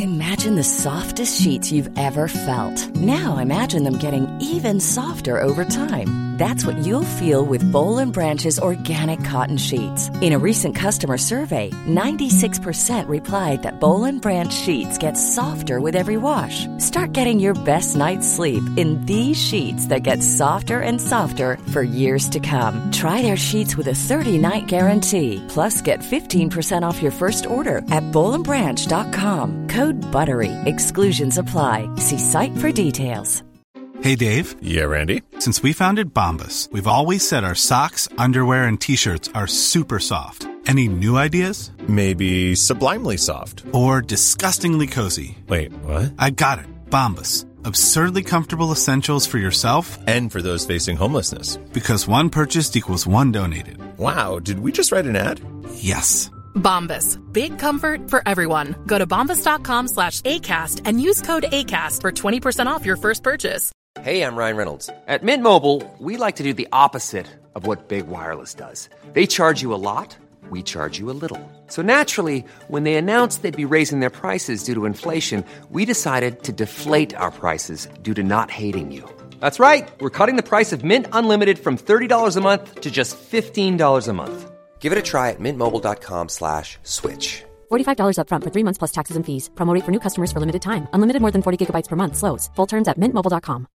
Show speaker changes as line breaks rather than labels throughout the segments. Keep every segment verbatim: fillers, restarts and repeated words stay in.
Imagine the softest sheets you've ever felt. Now imagine them getting even softer over time. That's what you'll feel with Boll and Branch's organic cotton sheets. In a recent customer survey, ninety-six percent replied that Boll and Branch sheets get softer with every wash. Start getting your best night's sleep in these sheets that get softer and softer for years to come. Try their sheets with a thirty-night guarantee. Plus, get fifteen percent off your first order at boll and branch dot com. Code BUTTERY. Exclusions apply. See site for details.
Hey, Dave.
Yeah, Randy.
Since we founded Bombas, we've always said our socks, underwear, and T-shirts are super soft. Any new ideas?
Maybe sublimely soft.
Or disgustingly cozy.
Wait, what?
I got it. Bombas. Absurdly comfortable essentials for yourself
and for those facing homelessness.
Because one purchased equals one donated.
Wow, did we just write an ad?
Yes.
Bombas. Big comfort for everyone. Go to bombas.com slash ACAST and use code ACAST for twenty percent off your first purchase.
Hey, I'm Ryan Reynolds. At Mint Mobile, we like to do the opposite of what Big Wireless does. They charge you a lot, we charge you a little. So naturally, when they announced they'd be raising their prices due to inflation, we decided to deflate our prices due to not hating you. That's right. We're cutting the price of Mint Unlimited from thirty dollars a month to just fifteen dollars a month. Give it a try at mintmobile.com slash switch.
forty-five dollars up front for three months plus taxes and fees. Promo rate for new customers for limited time. Unlimited more than forty gigabytes per month. Slows full terms at mint mobile dot com.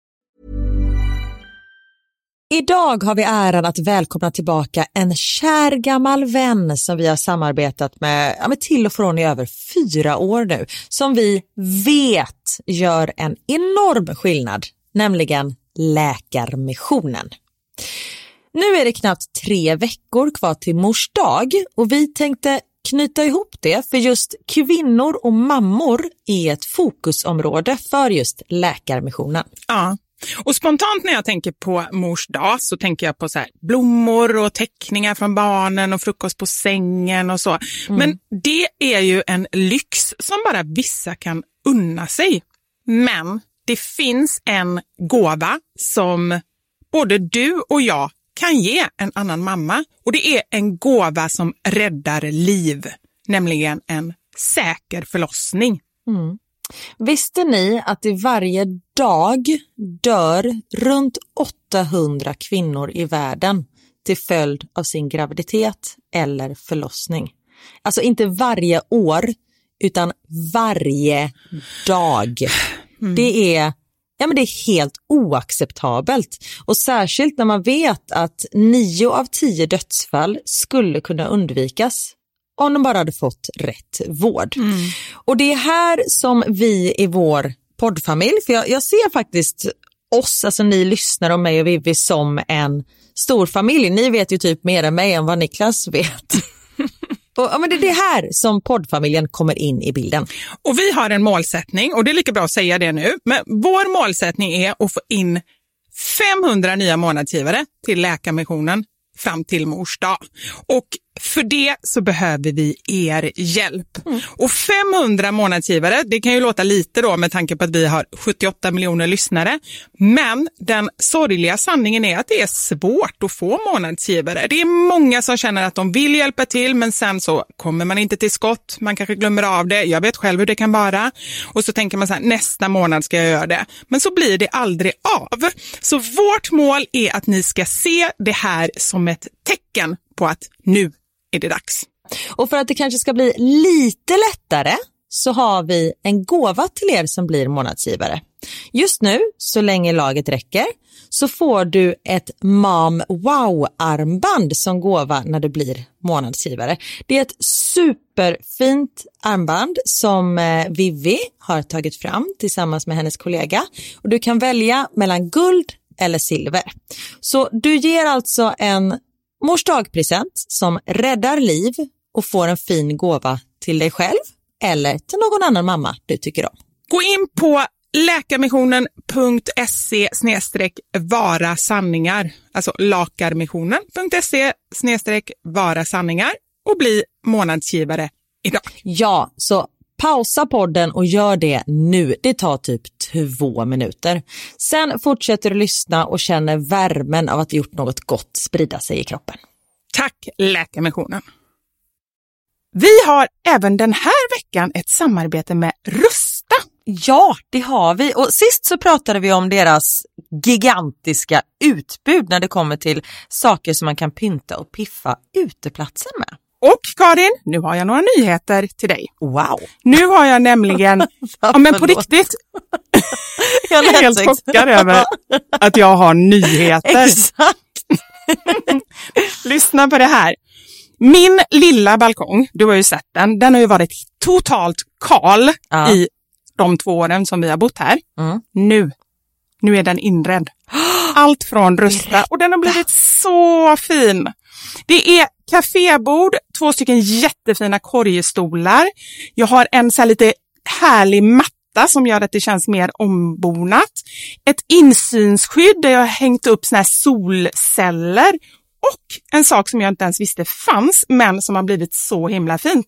Idag har vi äran att välkomna tillbaka en kär gammal vän som vi har samarbetat med, ja, med till och från i över fyra år nu. Som vi vet gör en enorm skillnad, nämligen Läkarmissionen. Nu är det knappt tre veckor kvar till mors dag och vi tänkte knyta ihop det, för just kvinnor och mammor är ett fokusområde för just Läkarmissionen.
Ja. Och spontant när jag tänker på mors dag så tänker jag på så här blommor och teckningar från barnen och frukost på sängen och så. Mm. Men det är ju en lyx som bara vissa kan unna sig. Men det finns en gåva som både du och jag kan ge en annan mamma. Och det är en gåva som räddar liv, nämligen en säker förlossning.
Mm. Visste ni att det varje dag dör runt åttahundra kvinnor i världen till följd av sin graviditet eller förlossning? Alltså inte varje år, utan varje dag. Mm. Det är, ja, men det är helt oacceptabelt. Och särskilt när man vet att nio av tio dödsfall skulle kunna undvikas om de bara hade fått rätt vård. Mm. Och det är här som vi i vår poddfamilj, för jag, jag ser faktiskt oss, alltså ni lyssnar om mig och Vivi, som en stor familj. Ni vet ju typ mer än mig än vad Niklas vet. och, ja, men det är det här som poddfamiljen kommer in i bilden.
Och vi har en målsättning, och det är lika bra att säga det nu. Men vår målsättning är att få in femhundra nya månadsgivare till Läkarmissionen fram till mors dag. Och för det så behöver vi er hjälp. Mm. Och femhundra månadsgivare, det kan ju låta lite då med tanke på att vi har sjuttioåtta miljoner lyssnare. Men den sorgliga sanningen är att det är svårt att få månadsgivare. Det är många som känner att de vill hjälpa till, men sen så kommer man inte till skott. Man kanske glömmer av det. Jag vet själv hur det kan vara. Och så tänker man så här, nästa månad ska jag göra det. Men så blir det aldrig av. Så vårt mål är att ni ska se det här som ett tecken på att nu är det dags.
Och för att det kanske ska bli lite lättare så har vi en gåva till er som blir månadsgivare. Just nu, så länge laget räcker, så får du ett Mom Wow-armband som gåva när du blir månadsgivare. Det är ett superfint armband som Vivi har tagit fram tillsammans med hennes kollega. Och du kan välja mellan guld eller silver. Så du ger alltså en mors dagpresent som räddar liv och får en fin gåva till dig själv eller till någon annan mamma du tycker om.
Gå in på läkarmissionen punkt se snedstreck vara sanningar, alltså lakarmissionen punkt se snedstreck vara sanningar och bli månadsgivare idag.
Ja, så pausa podden och gör det nu. Det tar typ två minuter. Sen fortsätter du lyssna och känner värmen av att du gjort något gott sprida sig i kroppen.
Tack Läkarmissionen. Vi har även den här veckan ett samarbete med Rusta.
Ja, det har vi. Och sist så pratade vi om deras gigantiska utbud när det kommer till saker som man kan pynta och piffa uteplatsen med.
Och Karin, nu har jag några nyheter till dig.
Wow.
Nu har jag nämligen, ja men på riktigt, jag är helt chockad över att jag har nyheter.
Exakt.
Lyssna på det här. Min lilla balkong, du har ju sett den, den har ju varit totalt kal ja. i de två åren som vi har bott här. Mm. Nu, nu är den inredd. Allt från Rusta och den har blivit så fin. Det är kafébord, två stycken jättefina korgstolar. Jag har en så här lite härlig matta som gör att det känns mer ombonat. Ett insynsskydd där jag har hängt upp såna här solceller. Och en sak som jag inte ens visste fanns, men som har blivit så himla fint.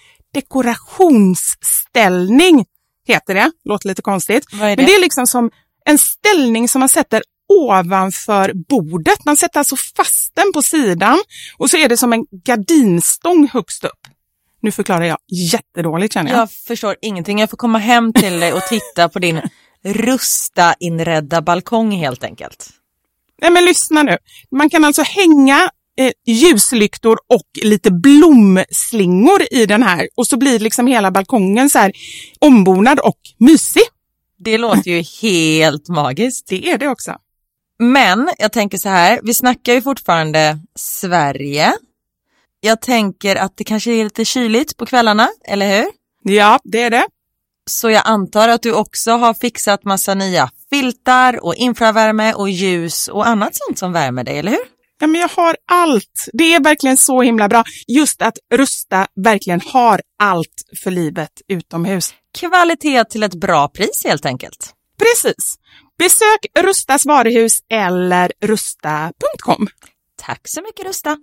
Dekorationsställning heter det. Låter lite konstigt.
Vad är det?
Men det är liksom som en ställning som man sätter ovanför bordet. Man sätter alltså fast den på sidan. Och så är det som en gardinstång högst upp. Nu förklarar jag jättedåligt känner jag.
Jag förstår ingenting. Jag får komma hem till dig och titta på din Rusta inredda balkong helt enkelt.
Nej men lyssna nu. Man kan alltså hänga eh, ljuslyktor och lite blomslingor i den här. Och så blir liksom hela balkongen så här ombonad och mysig.
Det låter ju helt magiskt.
Det är det också.
Men jag tänker så här. Vi snackar ju fortfarande Sverige. Jag tänker att det kanske är lite kyligt på kvällarna, eller hur?
Ja, det är det.
Så jag antar att du också har fixat massa nya filtar och infravärme och ljus och annat sånt som värmer dig, eller hur?
Ja, men jag har allt. Det är verkligen så himla bra. Just att Rusta verkligen har allt för livet utomhus.
Kvalitet till ett bra pris helt enkelt.
Precis. Besök Rustas varuhus eller rusta punkt com.
Tack så mycket Rusta.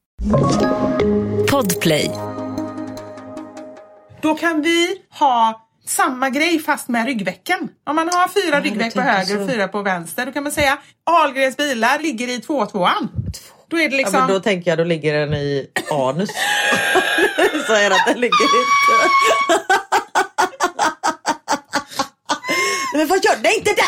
Podplay.
Då kan vi ha samma grej fast med ryggvecken. Om man har fyra
Ja,
ryggveck på höger och fyra på vänster, då kan man säga Ahlgrens bilar ligger i två tvåan. Då är det liksom...
Ja, men då tänker jag, då ligger den i anus. Så är det att den ligger inte. Men vad gör den inte där?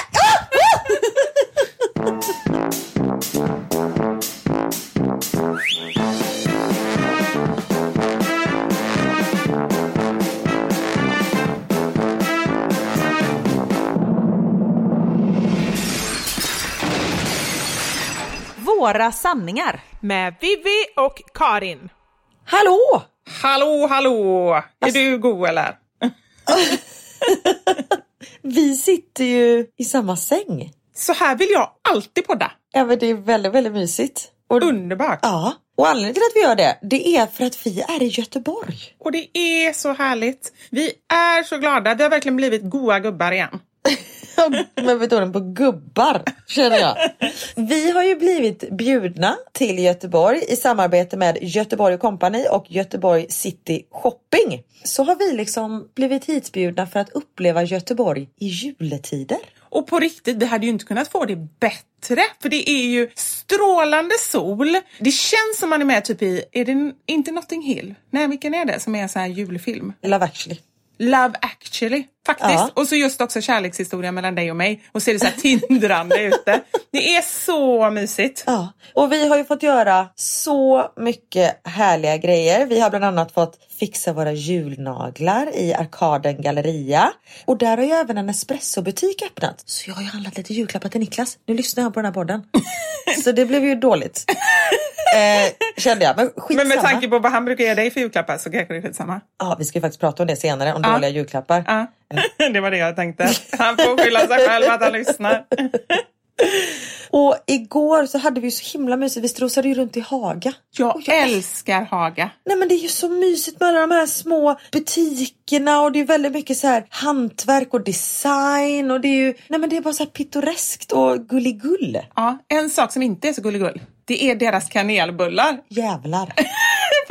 Våra sanningar
med Vivi och Karin.
Hallå!
Hallå, hallå! Är alltså... du god eller?
Vi sitter ju i samma säng.
Så här vill jag alltid podda.
Ja, men det är väldigt, väldigt mysigt. Och...
Underbart.
Ja, och anledningen till att vi gör det, det är för att vi är i Göteborg.
Och det är så härligt. Vi är så glada. Vi har verkligen blivit goa gubbar igen.
Men betonen på gubbar, känner jag. Vi har ju blivit bjudna till Göteborg i samarbete med Göteborg Company och Göteborg City Shopping. Så har vi liksom blivit hitbjudna för att uppleva Göteborg i juletider.
Och på riktigt, vi hade ju inte kunnat få det bättre. För det är ju strålande sol. Det känns som man är med typ i, är det inte Notting Hill? Nej, vilken är det som är en sån här julfilm?
Love Actually.
Love Actually, faktiskt. Ja. Och så just också kärlekshistoria mellan dig och mig. Och så är det så här tindrande ute. Det är så mysigt.
Ja, och vi har ju fått göra så mycket härliga grejer. Vi har bland annat fått fixa våra julnaglar i Arkaden Galleria. Och där har ju även en espressobutik öppnat. Så jag har ju handlat lite julklappar till Niklas. Nu lyssnar han på den här podden. Så det blev ju dåligt. Eh, kände jag, men skitsamma.
Men med tanke på vad han brukar ge dig för julklappar så kanske det är skitsamma.
Ja, vi ska ju faktiskt prata om det senare, om ja. dåliga julklappar.
Ja, det var det jag tänkte. Han får skylla sig själv att han lyssnar.
Och igår så hade vi så himla mysigt. Vi strosade ju runt i Haga.
Jag, jag älskar Haga.
Nej, men det är ju så mysigt med alla de här små butikerna. Och det är väldigt mycket så här hantverk och design. Och det är ju, nej men det är bara så här pittoreskt och gulligull.
Ja, en sak som inte är så gulligull. Det är deras kanelbullar.
Jävlar.
På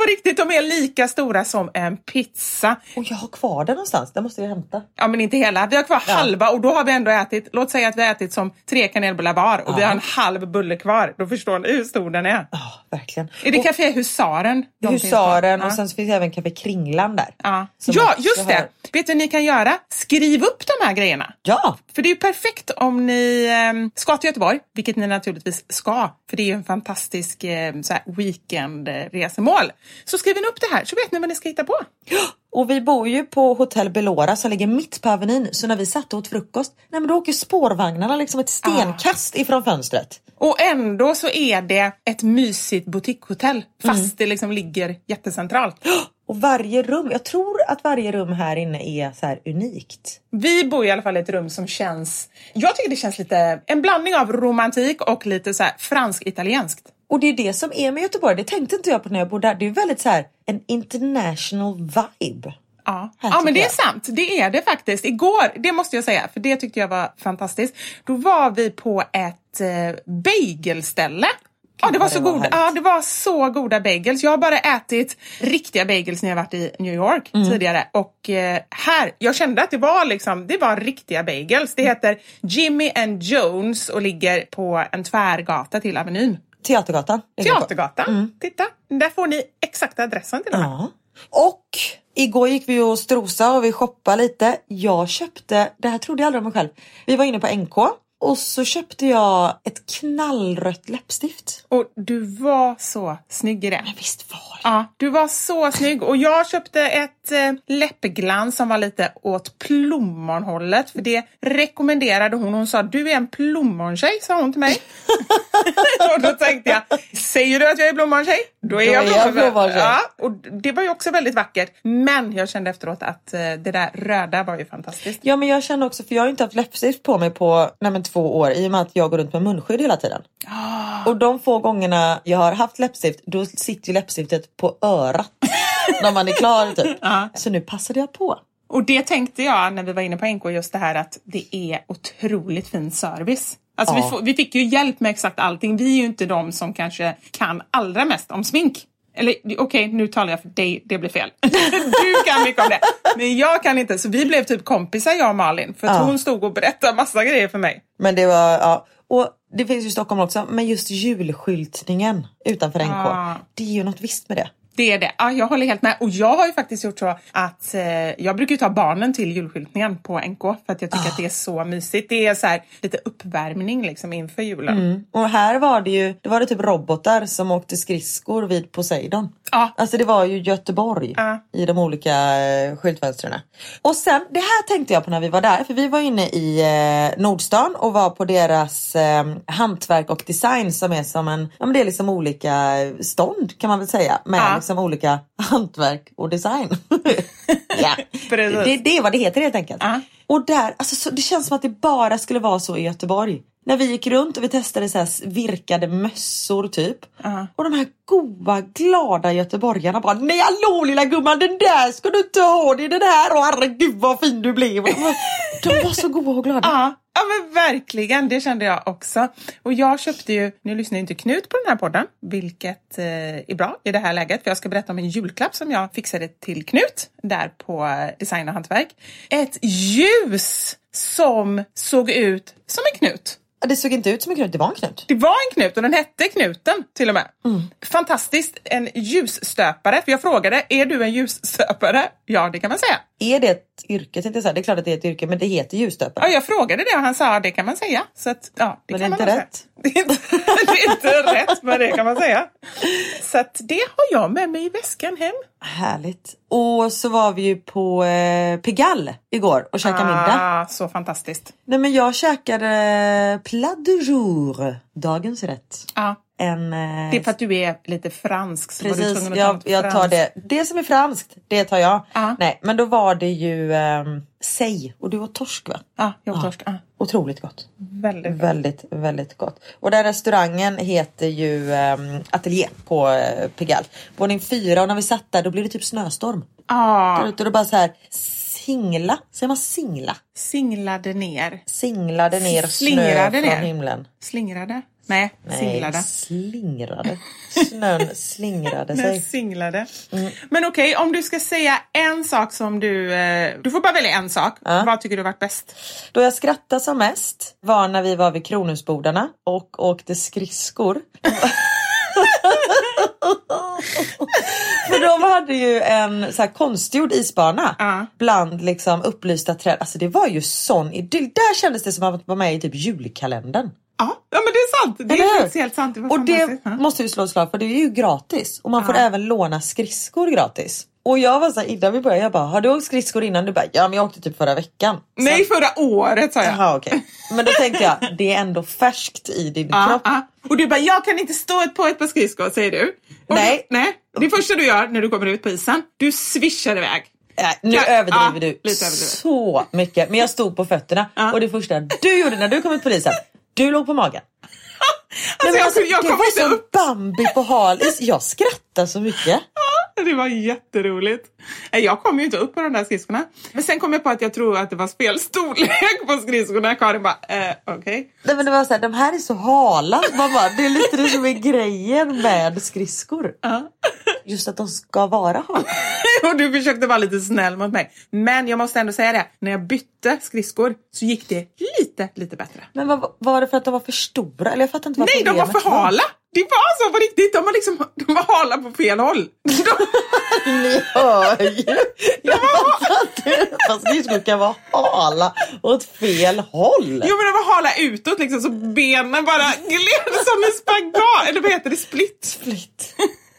riktigt, de är lika stora som en pizza.
Och jag har kvar den någonstans, det måste jag hämta.
Ja, men inte hela. Vi har kvar ja. halva och då har vi ändå ätit, låt säga att vi har ätit som tre kanelbullar var och ja. vi har en halv bulle kvar. Då förstår ni hur stor den är.
Ja, verkligen.
Är det
och,
Café Husaren?
Husaren och
ja.
sen finns det även Café Kringlan där.
Ja, ja just det. Har... Vet du vad ni kan göra? Skriv upp de här grejerna.
Ja.
För det är ju perfekt om ni eh, ska till Göteborg, vilket ni naturligtvis ska. För det är ju en fantastisk eh, så här weekendresemål. Så skriv upp det här så vet ni vad ni ska hitta på.
Ja. Och vi bor ju på Hotell Belora som ligger mitt på Avenyn. Så när vi satt åt frukost, nej men då åker spårvagnarna liksom ett stenkast ah. ifrån fönstret.
Och ändå så är det ett mysigt boutiquehotell. Fast mm. det liksom ligger jättecentralt.
Och varje rum, jag tror att varje rum här inne är så här unikt.
Vi bor i alla fall i ett rum som känns, jag tycker det känns lite, en blandning av romantik och lite så här fransk-italienskt.
Och det är det som är med Göteborg, det tänkte inte jag på när jag bodde där. Det är väldigt så här en international vibe.
Ja, ja men det är sant. Det är det faktiskt. Igår, det måste jag säga, för det tyckte jag var fantastiskt. Då var vi på ett eh, bagelställe. Ja, det var så goda. Ja, det var så goda bagels. Jag har bara ätit riktiga bagels när jag varit i New York mm. tidigare. Och eh, här, jag kände att det var liksom, det var riktiga bagels. Det heter Jimmy and Jones och ligger på en tvärgata till Avenyn.
Teatergatan.
Teatergatan. Mm. Titta, där får ni exakta adressen till den här.
Ja. Och igår gick vi och strosa och vi shoppade lite. Jag köpte, det här trodde jag aldrig om mig själv. Vi var inne på N K. Och så köpte jag ett knallrött läppstift.
Och du var så snygg i det.
Men visst var det.
Ja, du var så snygg. Och jag köpte ett eh, läppglans som var lite åt plommonhållet. För det rekommenderade hon. Hon sa, du är en plommontjej, sa hon till mig. Och då tänkte jag, säger du att jag är plommontjej? Då är då jag plommontjej. Ja, och det var ju också väldigt vackert. Men jag kände efteråt att eh, det där röda var ju fantastiskt.
Ja, men jag kände också, för jag har inte haft läppstift på mig på nej, men två år. I och med att jag går runt med munskydd hela tiden.
Oh.
Och de få gångerna jag har haft läppstift, då sitter ju läppstiftet på örat. När man är klar typ.
Ja.
Så nu passade jag på.
Och det tänkte jag när vi var inne på N K, just det här att det är otroligt fin service. Alltså ja. vi, får, vi fick ju hjälp med exakt allting. Vi är ju inte de som kanske kan allra mest om smink. Eller okej, okay, nu talar jag för dig, det blir fel. Du kan mycket om det. Men jag kan inte. Så vi blev typ kompisar, jag och Malin. För att ja. hon stod och berättade massa grejer för mig.
Men det var, ja. Och det finns ju i Stockholm också. Men just julskyltningen utanför N K. Ja. Det är ju något visst med det.
Det är det. Ja, jag håller helt med. Och jag har ju faktiskt gjort så att eh, jag brukar ju ta barnen till julskyltningen på N K. För att jag tycker oh. att det är så mysigt. Det är så här lite uppvärmning liksom inför julen.
Mm. Och här var det ju, det var det typ robotar som åkte skridskor vid Poseidon.
Ja.
Alltså det var ju Göteborg
ja.
i de olika eh, skyltfönstren. Och sen, det här tänkte jag på när vi var där. För vi var inne i eh, Nordstan och var på deras eh, hantverk och design som är som en, ja men det är liksom olika stånd kan man väl säga. Med ja. som olika hantverk och design. ja. det, det är vad det heter helt enkelt. Uh-huh. Och där, alltså, så, det känns som att det bara skulle vara så i Göteborg. När vi gick runt och vi testade så här virkade mössor typ. Uh-huh. Och de här goda, glada göteborgarna bara, nej hallå lilla gumman, den där ska du inte ha, det är den här. Och herregud vad fin du blev. De var, de var så goda och glada.
Uh-huh. Ja men verkligen, det kände jag också. Och jag köpte ju, nu lyssnar inte Knut på den här podden, vilket eh, är bra i det här läget. För jag ska berätta om en julklapp som jag fixade till Knut där på Design och hantverk. Ett ljus som såg ut som en knut.
Det såg inte ut som en knut, det var en knut.
Det var en knut och den hette Knuten till och med.
Mm.
Fantastiskt, en ljusstöpare. För jag frågade, är du en ljusstöpare? Ja, det kan man säga.
Är det ett yrke? Det är klart att det är ett yrke, men det heter ljusstöpare.
Ja, jag frågade det och han sa, det kan man säga. Så att, ja, det
men
kan
det är
man
inte rätt.
Det är inte, det är inte rätt, men det kan man säga. Så att det har jag med mig i väskan hem.
Härligt. Och så var vi ju på eh, Pigalle igår och käkade
ah,
middag.
Så fantastiskt.
Nej, men jag käkade plat du jour, dagens rätt.
Ja.
En, eh,
det är för att du är lite fransk. Så
precis,
var du att
jag,
ta
jag tar det. Det som är franskt, det tar jag.
Ah.
Nej, men då var det ju eh, sej. Och du var torsk va?
Ja, jag var torsk. Ah.
Otroligt gott.
Väldigt,
väldigt, väldigt gott. Och den restaurangen heter ju eh, Atelier på eh, Pigalle. Våning fyra, och när vi satt där då blev det typ snöstorm.
Ah.
Där ute då bara så här singla, säger man singla?
Singlade ner.
Singlade ner
Slingrade
snö
ner.
från himlen.
Slingrade. Nej,
Nej,
singlade.
slingrade. Snön slingrade sig.
Nej, singlade. Mm. Men okej, okay, om du ska säga en sak som du... Eh, du får bara välja en sak. Ja. Vad tycker du varit bäst?
Då jag skrattade som mest var när vi var vid Kronhusbodarna och åkte skridskor. För de hade ju en så här konstgjord isbana uh. bland liksom upplysta träd. Alltså det var ju sån idyll. Där kändes det som att man var med i typ julkalendern.
Ja, ja men det är sant. Det är faktiskt helt sant. Det
och det ja. måste vi slå ett slag för. Det är ju gratis. Och man uh. får även låna skridskor gratis. Och jag var så här, innan vi började, jag bara, har du åkt skridskor innan? Du bara, ja men jag åkte typ förra veckan.
Nej, så... förra året sa jag.
Jaha, okej. Okay. Men då tänkte jag, det är ändå färskt i din
ah,
kropp.
Ah. Och du bara, jag kan inte stå ett på ett par skridskor, säger du. Och
nej.
Du, nej. Det första du gör när du kommer ut på isen, du swishar iväg.
Nej, nu ja, överdriver ah, du överdriver. så mycket. Men jag stod på fötterna ah. och det första du gjorde när du kom ut på isen, du låg på magen.
Alltså, Nej, alltså, jag, jag
det var som upp. Bambi på hal. Jag skrattar så mycket.
Ja, det var jätteroligt. Jag kom ju inte upp på de där skridskorna. Men sen kom jag på att jag tror att det var spelstorlek på skridskorna. Karin bara, eh, okej. Okay.
Nej, men det var så här, de här är så hala. Man bara, det är lite det som är grejen med skridskor. Uh. Just att de ska vara hala.
Och du försökte vara lite snäll mot mig. Men jag måste ändå säga det. När jag bytte skridskor så gick det lite, lite bättre.
Men vad, var det för att de var för stora? Eller jag fattar inte vad
Nej, de var för hala. Det var så på riktigt. De var liksom, de var hala på fel håll. De...
Ni hör ju. Jag fattar inte. Fast skridskor kan vara hala åt fel håll.
Jo, men de var hala utåt liksom. Så benen bara gled som en spagat. Eller vad heter det? Split.
Split.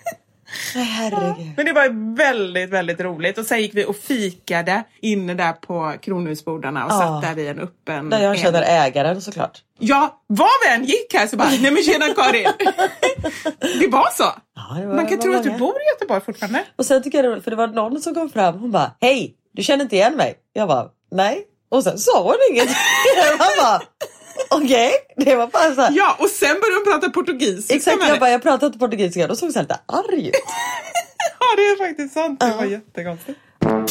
Herregud.
Men det var väldigt, väldigt roligt. Och sen gick vi och fikade inne där på Kronhusbodarna och ja. satt där vid en öppen...
Där jag känner ägaren såklart.
Ja, var vi än gick här så bara, nej men tjena Karin. Det var så.
Ja, det var,
Man kan
var
tro
många.
att du bor i Göteborg fortfarande.
Och sen tycker jag, för det var någon som kom fram, hon bara, hej, du känner inte igen mig? Jag bara, nej. Och sen sa hon inget. Jag bara... Okej, okay, det var bara så här.
Ja, och sen började de prata portugisiska.
Exakt, jag bara, jag pratade inte portugisiska. Då såg jag lite arg ut.
Ja, det är faktiskt sant. Det uh. var jättekonstigt.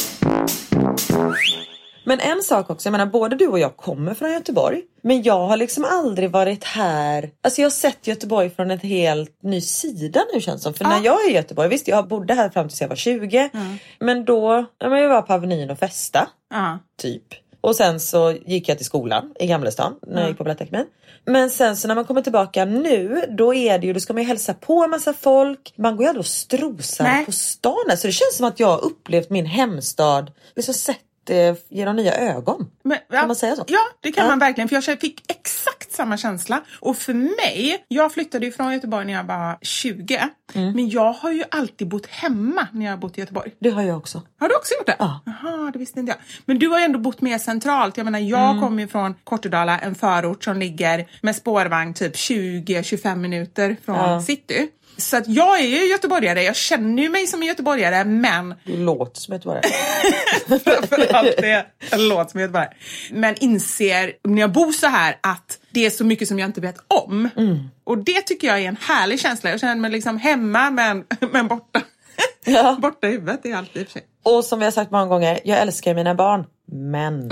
Men en sak också, jag menar, både du och jag kommer från Göteborg. Men jag har liksom aldrig varit här. Alltså jag har sett Göteborg från en helt ny sida nu känns som. För uh. när jag är i Göteborg, visst jag bodde här fram tills jag var tjugo. Uh. Men då, ja, men jag var på Avenyn och festa. Uh. Typ. Och sen så gick jag till skolan i Gamlestan när jag mm. gick på Balettakademin. Men sen så när man kommer tillbaka nu, då är det ju, då ska man ju hälsa på en massa folk. Man går ju aldrig och strosar Nej. på stan. Så det känns som att jag har upplevt min hemstad, liksom sett det genom nya ögon. Men, ja, kan man säga så?
Ja, det kan ja. man verkligen. För jag fick exakt samma känsla. Och för mig, jag flyttade ju från Göteborg när jag var tjugo. Mm. Men jag har ju alltid bott hemma när jag har bott i Göteborg.
Det har jag också.
Har du också gjort det?
Ja.
Jaha, det visste inte jag. Men du har ju ändå bott mer centralt. Jag menar, jag mm. kommer ju från Kortedala, en förort som ligger med spårvagn typ tjugo till tjugofem minuter från ja. city. Så att jag är ju göteborgare. Jag känner ju mig som en göteborgare, men...
Du låter som göteborgare.
Framförallt det. Jag låter som göteborgare. Men inser när jag bor så här att det är så mycket som jag inte vet om. Mm. Och det tycker jag är en härlig känsla. Jag känner mig liksom hemma, men, men borta. Ja. Borta i huvudet är alltid i och för sig.
Och som vi har sagt många gånger, jag älskar mina barn. Men...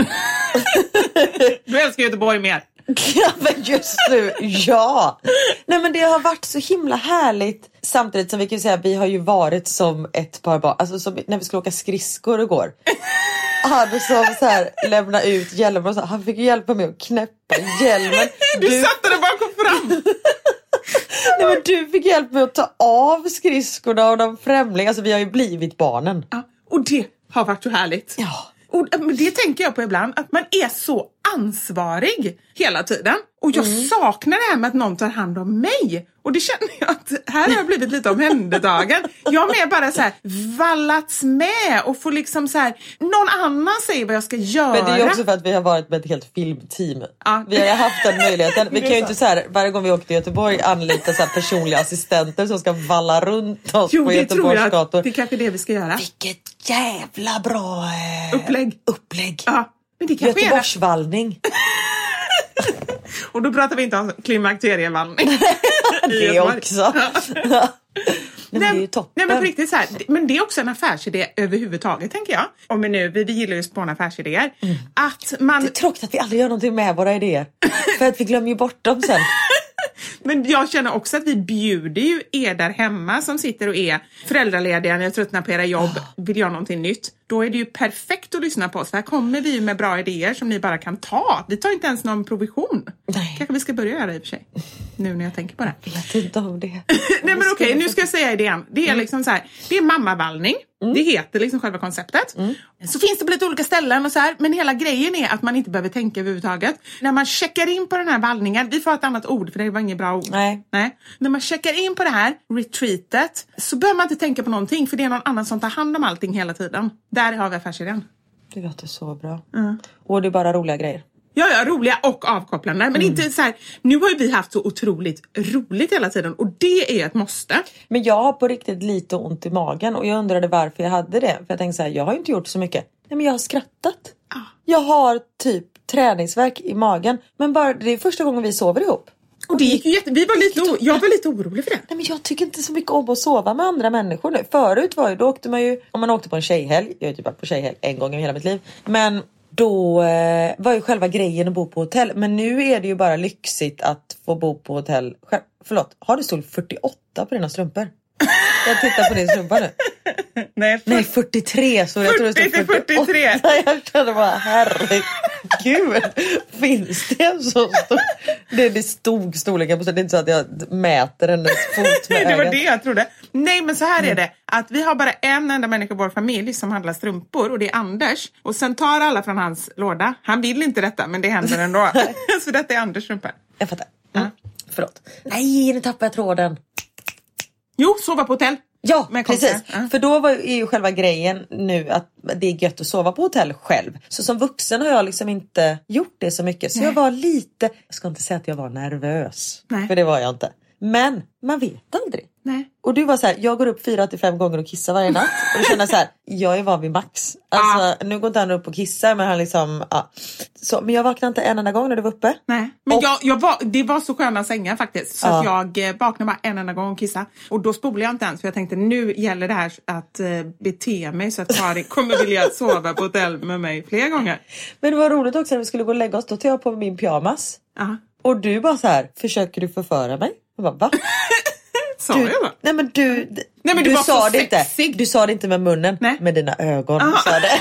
Du älskar Göteborg mer.
Ja, men just nu, ja. Nej, men det har varit så himla härligt. Samtidigt som vi kan säga, vi har ju varit som ett par barn. Alltså som när vi skulle åka skridskor igår. Han som så här lämna ut hjälmen och så, han fick hjälpa mig att knäppa hjälmen.
Du, du satte det bakom fram.
Nej, men du fick hjälp med att ta av skridskorna och de främlingar. Alltså vi har ju blivit barnen.
Ja, och det har varit så härligt.
Ja.
Och det tänker jag på ibland, att man är så ansvarig hela tiden. Och jag mm. saknar det här med att någon tar hand om mig. Och det känner jag att här har jag blivit lite omhändertagen. Jag har med bara så här vallats med och får liksom så här, någon annan säger vad jag ska göra.
Men det är också för att vi har varit med ett helt filmteam. Ja. Vi har ju haft den möjligheten. Vi kan ju inte så här, varje gång vi åker till Göteborg anlita så här personliga assistenter som ska valla runt oss jo, på Göteborgs gator.
Det är kanske det vi ska göra.
Vilket jävla bra eh,
upplägg.
upplägg.
Ja, men det kanske
Göteborgsvallning.
Och då pratar vi inte om klimakterievallning.
Det också. Ja. Men det är ju toppen.
Nej, men på riktigt så här, men det är också en affärsidé överhuvudtaget, tänker jag. Om vi nu, vi, vi gillar ju att spåna affärsidéer. Mm. Att man...
Det är tråkigt att vi aldrig gör någonting med våra idéer. För att vi glömmer ju bort dem sen.
Men jag känner också att vi bjuder ju er där hemma som sitter och är föräldralediga, när jag tröttnar på era jobb, vill göra någonting nytt. Då är det ju perfekt att lyssna på oss. Här kommer vi med bra idéer som ni bara kan ta. Vi tar inte ens någon provision. Nej. Kanske vi ska börja göra det i och för sig. Nu när jag tänker på det.
Jag vet inte om det.
Nej men okej, okay, nu ska jag säga idén. Det är mm. liksom så här, det är mammavallning. Mm. Det heter liksom själva konceptet. Mm. Så finns det på lite olika ställen och så här. Men hela grejen är att man inte behöver tänka överhuvudtaget. När man checkar in på den här vallningen. Vi får ett annat ord för det var inget bra ord.
Nej.
Nej. När man checkar in på det här retreatet. Så behöver man inte tänka på någonting. För det är någon annan som tar hand om allting hela tiden. Där har vi affärsidén.
Det låter så bra.
Mm.
Och det är bara roliga grejer.
Ja, ja, roliga och avkopplande. Men mm. inte så här, nu har ju vi haft så otroligt roligt hela tiden. Och det är ett måste.
Men jag har på riktigt lite ont i magen. Och jag undrade varför jag hade det. För jag tänkte så här, jag har inte gjort så mycket. Nej, men jag har skrattat.
Ah.
Jag har typ träningsvärk i magen. Men bara, det är första gången vi sover ihop.
Och det gick ju jätte... Vi var lite o... Jag var lite orolig för det.
Nej, men jag tycker inte så mycket om att sova med andra människor nu. Förut var ju, då åkte man ju... Om man åkte på en tjejhelg. Jag har ju typ varit på tjejhelg en gång i hela mitt liv. Men... Då eh, var ju själva grejen att bo på hotell. Men nu är det ju bara lyxigt att få bo på hotell själv. Förlåt, har du stål fyrtioåtta på dina strumpor? Jag tittar på din strumpa nu.
Nej, för...
Nej, fyrtiotre. Så jag tror det stod fyrtioåtta. Jag kände bara, herregud. Finns det en så stor? Det, det stod storleken på, så det är inte så att jag mäter hennes fot med
det var
ögat.
det jag trodde. Nej, men så här är det. Att vi har bara en enda människa i vår familj som handlar strumpor. Och det är Anders. Och sen tar alla från hans låda. Han vill inte detta, men det händer ändå. Så detta är Anders strumpor.
Jag fattar. Mm. Förlåt. Nej, nu tappade jag tråden.
Jo, sova på hotell.
Ja, precis. Ja. För då var ju själva grejen nu att det är gött att sova på hotell själv. Så som vuxen har jag liksom inte gjort det så mycket. Så Nej. jag var lite, jag ska inte säga att jag var nervös. Nej. För det var jag inte. Men man vet aldrig.
Nej.
Och du var så här, jag går upp fyra till fem gånger och kissar varje natt. Och du känner så här, jag är van vid max. Alltså, ah. nu går inte han upp och kissar, men han liksom, ja. Så, men jag vaknade inte en enda gång när du var uppe.
Nej, men och, jag, jag var, det var så sköna sängar faktiskt. Så ah. att jag vaknade bara en enda gång och kissade. Och då spolade jag inte ens, för jag tänkte, nu gäller det här att uh, bete mig så att Karin kommer vilja sova på hotell med mig fler gånger.
Men det var roligt också när vi skulle gå och lägga oss, då tog jag på min pyjamas.
Uh.
Och du bara så här, försöker du förföra mig? Jag bara, va?
Sa
du,
jag va?
Nej men du,
nej, men
du,
du
sa det
sexig.
inte. Du sa det inte med munnen, nej. Med dina ögon. Sa det.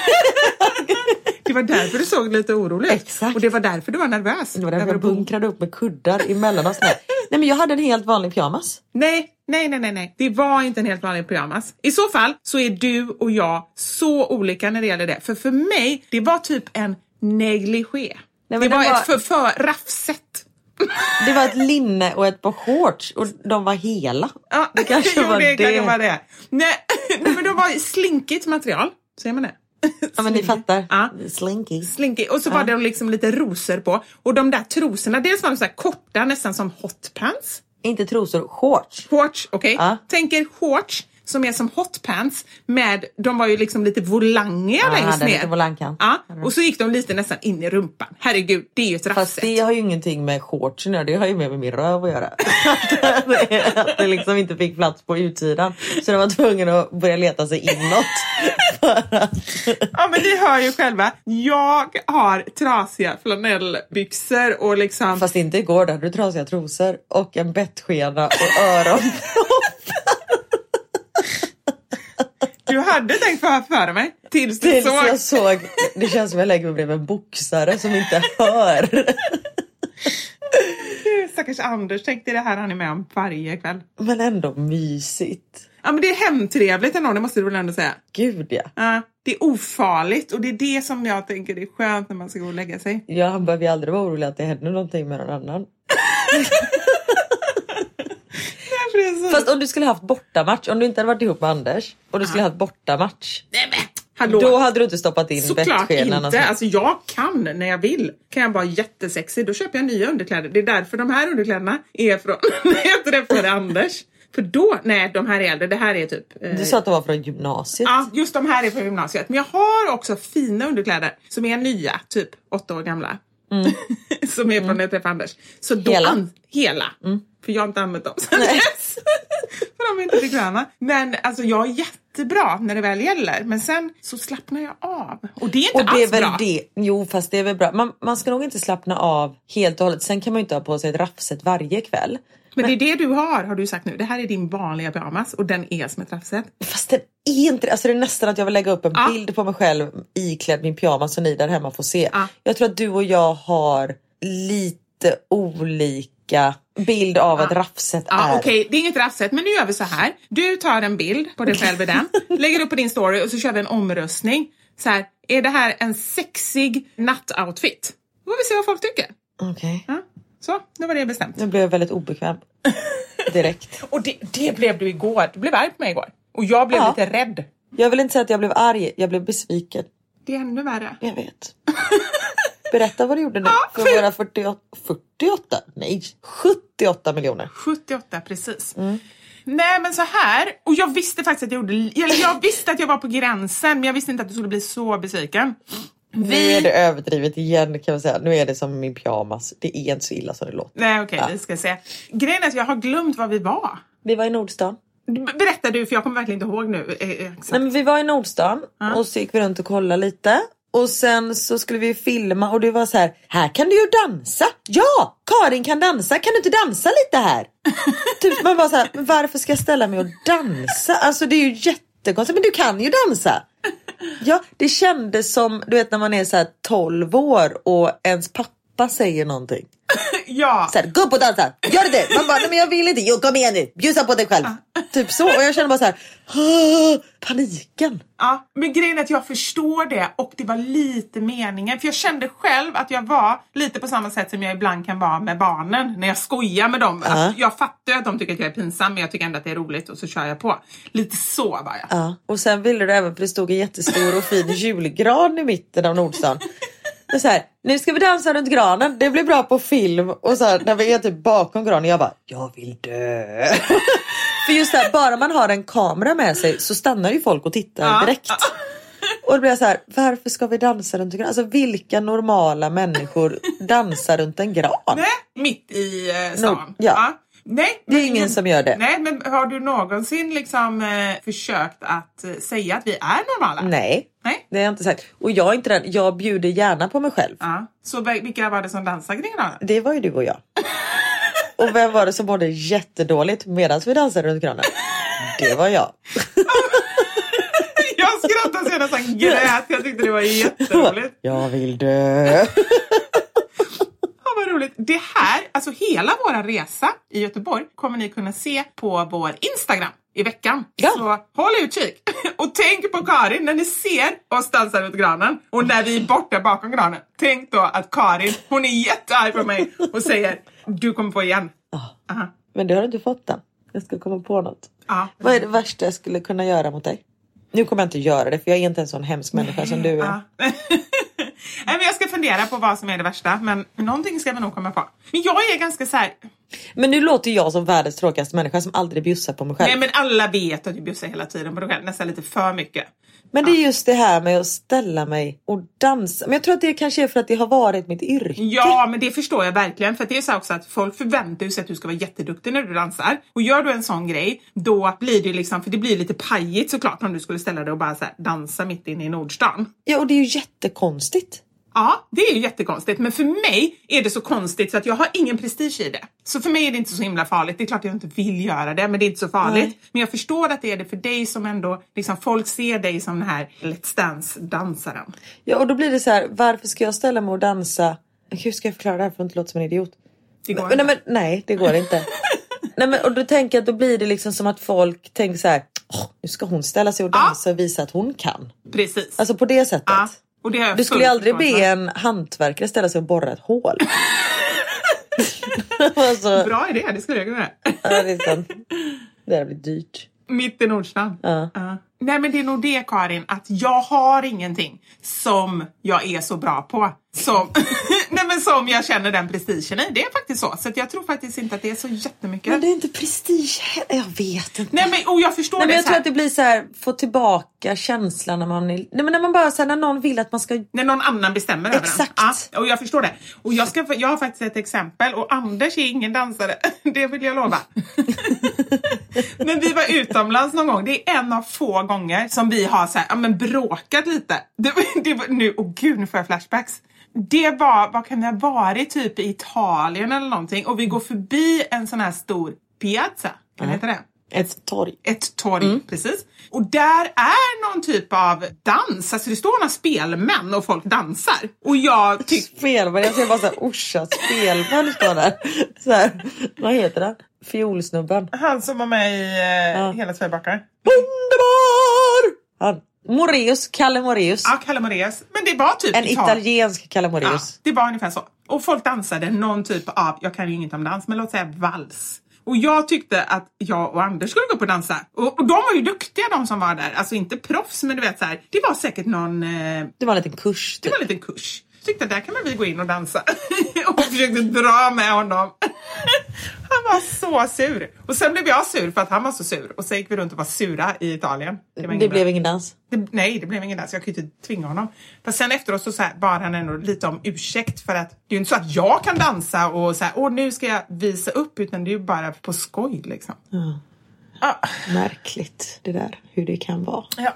Det var därför du såg lite orolig.
Exakt.
Och det var därför du var nervös.
Det var därför jag bunkrade upp med kuddar emellan oss. Nej men jag hade en helt vanlig pyjamas.
Nej, nej, nej, nej, nej. Det var inte en helt vanlig pyjamas. I så fall så är du och jag så olika när det gäller det. För för mig, det var typ en negligé. Nej, det, det var, var ett för, för raffset.
Det var ett linne och ett par shorts. Och de var hela.
Ja,
det kanske
jo,
var
det.
det.
Kanske var det. Nej, nej, men de var slinkigt material. Säger man det?
Ja, men ni fattar.
Ja.
Slinky.
Slinky. Och så var
ja.
det liksom lite rosor på. Och de där trosorna, dels var de så här korta, nästan som hotpants.
Inte trosor, shorts.
Shorts, okej. Okay.
Ja.
Tänker shorts som är som hotpants. Med, de var ju liksom lite volangiga ja, längst ner.
Lite volangkant.
Ja, och så gick de lite nästan in i rumpan. Herregud, det är ju ett raffset.
Fast det har ju ingenting med shorts nu. Det har ju mer med min röv att göra. Att det liksom inte fick plats på utsidan. Så de var tvungen att börja leta sig inåt.
Ja, men ni hör ju själva. Jag har trasiga flanellbyxor och liksom...
Fast inte igår, där hade du trasiga trosor och en bettskena och öron.
Du hade tänkt för föra mig tills du
tills
såg.
jag såg. Det känns som jag lägger mig bredvid en boxare som inte hör.
Stackars Anders, tänkte det här han är med om varje kväll.
Men ändå mysigt.
Ja, men det är hemtrevligt ändå, det måste du väl ändå säga.
Gud, ja.
Ja, det är ofarligt och det är det som jag tänker det är skönt när man ska gå och lägga sig.
Ja, han behöver ju aldrig vara orolig att det händer någonting med någon annan. Fast om du skulle haft bortamatch, om du inte hade varit ihop med Anders och du skulle haft bortamatch.
Nej, men hallå.
Då hade du inte stoppat in
såklart
bettskenan.
Inte, alltså jag kan när jag vill. Kan jag vara jättesexig, då köper jag nya underkläder. Det är därför de här underkläderna är från när jag träffade Anders. För då, nej de här är äldre, det här är typ eh...
Du sa att de var från gymnasiet.
Ja, just de här är från gymnasiet. Men jag har också fina underkläder som är nya, typ åtta år gamla. Mm. Som är från mm. när jag träffade Anders. Så då
hela?
An- hela. Mm. För jag har inte använt dem sen dess. För de är inte bekväma. Men alltså jag är jättebra när det väl gäller. Men sen så slappnar jag av. Och det är inte
och det
alls
är väl
bra.
Det. Jo, fast det är väl bra. Man, man ska nog inte slappna av helt och hållet. Sen kan man ju inte ha på sig ett raffset varje kväll.
Men det är det du har, har du sagt nu. Det här är din vanliga pyjamas och den är som ett raffset.
Fast den är inte, alltså det är nästan att jag vill lägga upp en
ja.
bild på mig själv iklädd min pyjamas så ni där hemma får se.
Ja.
Jag tror att du och jag har lite olika bild av
ja.
ett raffset
ja,
är.
Okej, okay. Det är inget raffset, men nu gör vi så här. Du tar en bild på dig själv i den, lägger upp på din story och så kör vi en omröstning. Så här, är det här en sexig nattoutfit? Då får vi se vad folk tycker.
Okej. Okay.
Ja. Så, nu var det bestämt.
Nu blev jag väldigt obekväm. Direkt.
Och det, det blev du igår. Du blev arg på mig igår. Och jag blev ja. lite rädd.
Jag vill inte säga att jag blev arg. Jag blev besviken.
Det är ännu värre.
Jag vet. Berätta vad du gjorde nu. Ja, för... för våra fyrtioåtta, fyrtioåtta? Nej, sjuttioåtta miljoner.
sjuttioåtta, precis. Mm. Nej, men så här. Och jag visste faktiskt att jag gjorde... Eller jag visste att jag var på gränsen. Men jag visste inte att du skulle bli så besviken.
Vi... Nu är det överdrivet igen kan man säga. Nu är det som min pyjamas. Det är inte så illa som det låter.
Nej, okej, okay, ja. Vi ska se. Grejen är att jag har glömt var vi var.
Vi var i Nordstan.
Berätta du, för jag kommer verkligen inte ihåg nu. Exakt.
Nej, men vi var i Nordstan ja. Och så gick vi runt och kollade lite. Och sen så skulle vi filma och det var så här, här kan du ju dansa. Ja, Karin kan dansa. Kan du inte dansa lite här? Typ man var så här, men varför ska jag ställa mig och dansa? Alltså det är ju jättekonstigt, men du kan ju dansa. Ja, det kändes som, du vet när man är så här tolv år och ens pappa säger någonting.
Ja.
Så här, gå upp och dansa, gör det. Man bara, nej men jag vill inte, jo kom igen nu, bjussa på dig själv. Typ så, och jag kände bara så här, paniken.
Ja, men grejen är att jag förstår det och det var lite meningen. För jag kände själv att jag var lite på samma sätt som jag ibland kan vara med barnen. När jag skojar med dem.
Uh.
Att jag fattar att de tycker att jag är pinsam, men jag tycker ändå att det är roligt och så kör jag på. Lite så var jag.
Ja, och sen ville du även, för det stod en jättestor och fin julgran i mitten av Nordstan. Och så här, nu ska vi dansa runt granen. Det blir bra på film. Och så här, när vi är typ bakom granen, jag bara, jag vill dö. För just det här, bara man har en kamera med sig så stannar ju folk och tittar ja. direkt. Och det blir så här, varför ska vi dansa runt en gran? Alltså vilka normala människor dansar runt en gran?
Nej, mitt i eh, stan.
No, ja.
ja. Nej,
det är ingen men, som gör det.
Nej, men har du någonsin liksom eh, försökt att eh, säga att vi är normala?
Nej,
nej,
det har jag inte sagt. Och jag är inte den, jag bjuder gärna på mig själv.
Ja. Så vilka var det som dansade kring granen?
Det var ju du och jag. Och vem var det som mådde jättedåligt medan vi dansade runt granen? Det var jag.
Jag skrattade så jag nästan grät. Jag tyckte det var jätteroligt.
Jag vill dö.
Vad roligt. Det här, alltså hela våra resa i Göteborg kommer ni kunna se på vår Instagram i veckan. Ja. Så håll utkik. Och tänk på Karin när ni ser oss dansa runt granen. Och när vi är borta bakom granen. Tänk då att Karin, hon är jättearg på mig och säger, du kommer på igen.
Oh. Uh-huh. Men du har inte fått den. Jag ska komma på något.
Uh-huh.
Vad är det värsta jag skulle kunna göra mot dig? Nu kommer jag inte göra det, för jag är inte en sån hemsk människa Nej. som du är. Uh-huh.
Nej, men jag ska fundera på vad som är det värsta. Men någonting ska vi nog komma på. Men jag är ganska så här...
Men nu låter jag som världens tråkigaste människa som aldrig bjussar på mig själv.
Nej, men alla vet att du bjussar hela tiden på dig själv. Nästan lite för mycket.
Men det är just det här med att ställa mig och dansa. Men jag tror att det kanske är för att det har varit mitt yrke.
Ja, men det förstår jag verkligen. För att det är så också att folk förväntar sig att du ska vara jätteduktig när du dansar. Och gör du en sån grej, då blir det liksom... För det blir lite pajigt såklart om du skulle ställa dig och bara så här, dansa mitt inne i Nordstan.
Ja, och det är ju jättekonstigt.
Ja, det är ju jättekonstigt. Men för mig är det så konstigt så att jag har ingen prestige i det. Så för mig är det inte så himla farligt. Det är klart att jag inte vill göra det, men det är inte så farligt. Nej. Men jag förstår att det är det för dig som ändå, liksom folk ser dig som den här Let's Dance-dansaren.
Ja, och då blir det så här, varför ska jag ställa mig och dansa? Hur ska jag förklara det här för att inte låta som en idiot?
Det går
men,
inte.
Nej, men, nej, det går inte. Nej, men, och då tänker jag att då blir det liksom som att folk tänker så här, oh, nu ska hon ställa sig och dansa ja. och visa att hon kan.
Precis.
Alltså på det sättet.
Ja. Och det
du skulle aldrig be en hantverkare ställa sig och borra ett hål.
alltså, bra idé, det skulle jag kunna göra.
Ja, det är sant. Det här blir dyrt.
Mitt i Nordstan.
Ja.
Uh. Nej, men det är nog det, Karin, att jag har ingenting som jag är så bra på. Som, nej, men som jag känner den prestigen i. Det är faktiskt så. Så att jag tror faktiskt inte att det är så jättemycket.
Men det är inte prestige. Jag vet inte.
Nej, men och jag förstår
nej,
det.
Men jag
så
tror
här.
att det blir så här, få tillbaka känslan när man är, nej, men när man bara så här, när någon vill att man ska.
När någon annan bestämmer över den.
Exakt.
Ja, och jag förstår det. Och jag, ska, jag har faktiskt ett exempel. Och Anders är ingen dansare. Det vill jag lova. Men vi var utomlands någon gång. Det är en av få gånger som vi har så här, ja, men bråkat lite. Det, det var, nu, åh oh gud, nu får jag flashbacks. Det var, vad kan det ha varit, typ i Italien eller någonting. Och vi går förbi en sån här stor piazza. Kan det heta det?
Ett torg.
Ett torg, mm. precis. Och där är någon typ av dans. Alltså det står några spelmän och folk dansar. Och jag tycker...
Spelmän, jag ser bara så här, Orsa, spelmän står där. Så här, vad heter det? Fiolsnubben.
Han som var med i eh, ja. Hela Sverige bakar.
Underbar! Han. Moraeus, Kalle Moraeus.
Ja, Kalle Moraeus. Men det var typ...
En italiensk Kalle Moraeus.
Ja, det var ungefär så. Och folk dansade någon typ av, jag kan ju inget om dans, men låt säga vals. Och jag tyckte att jag och Anders skulle gå upp och dansa. Och, och de var ju duktiga, de som var där. Alltså inte proffs, men du vet så här. Det var säkert någon... Eh,
det var en liten kurs.
Det var en liten kurs. Jag tyckte att där kan man vi gå in och dansa. Och försökte dra med honom. Han var så sur. Och sen blev jag sur för att han var så sur. Och sen gick vi runt och var sura i Italien.
Det, det blev ingen dans?
Det, nej, det blev ingen dans. Jag kunde inte tvinga honom. Fast sen efteråt så, så här, bad han ändå lite om ursäkt. För att det är ju inte så att jag kan dansa och så här, åh nu ska jag visa upp. Utan det är ju bara på skoj liksom.
Ja.
Ah.
Märkligt det där, hur det kan vara.
Ja.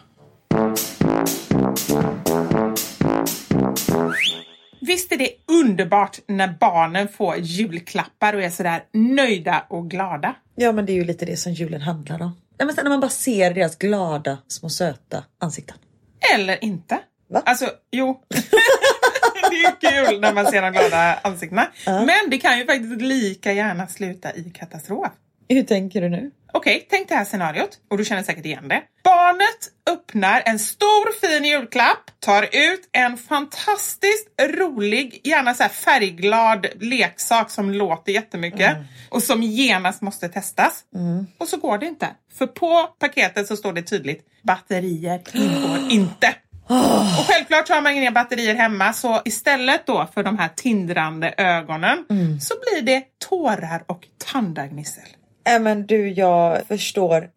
Visst är det underbart när barnen får julklappar och är sådär nöjda och glada?
Ja, men det är ju lite det som julen handlar om. Ja, men när man bara ser deras glada, små söta ansikten.
Eller inte.
Va?
Alltså, jo. Det är ju kul när man ser de glada ansiktena. Uh. Men det kan ju faktiskt lika gärna sluta i katastrof.
Hur tänker du nu?
Okej, okay, tänk det här scenariot. Och du känner säkert igen det. Barnet öppnar en stor fin julklapp. Tar ut en fantastiskt rolig, gärna så här färgglad leksak som låter jättemyket. Mm. Och som genast måste testas. Mm. Och så går det inte. För på paketet så står det tydligt. Batterier ingår inte. Oh. Och självklart har man inga batterier hemma. Så istället då för de här tindrande ögonen. Mm. Så blir det tårar och tandagnissel.
Äh, men du, jag förstår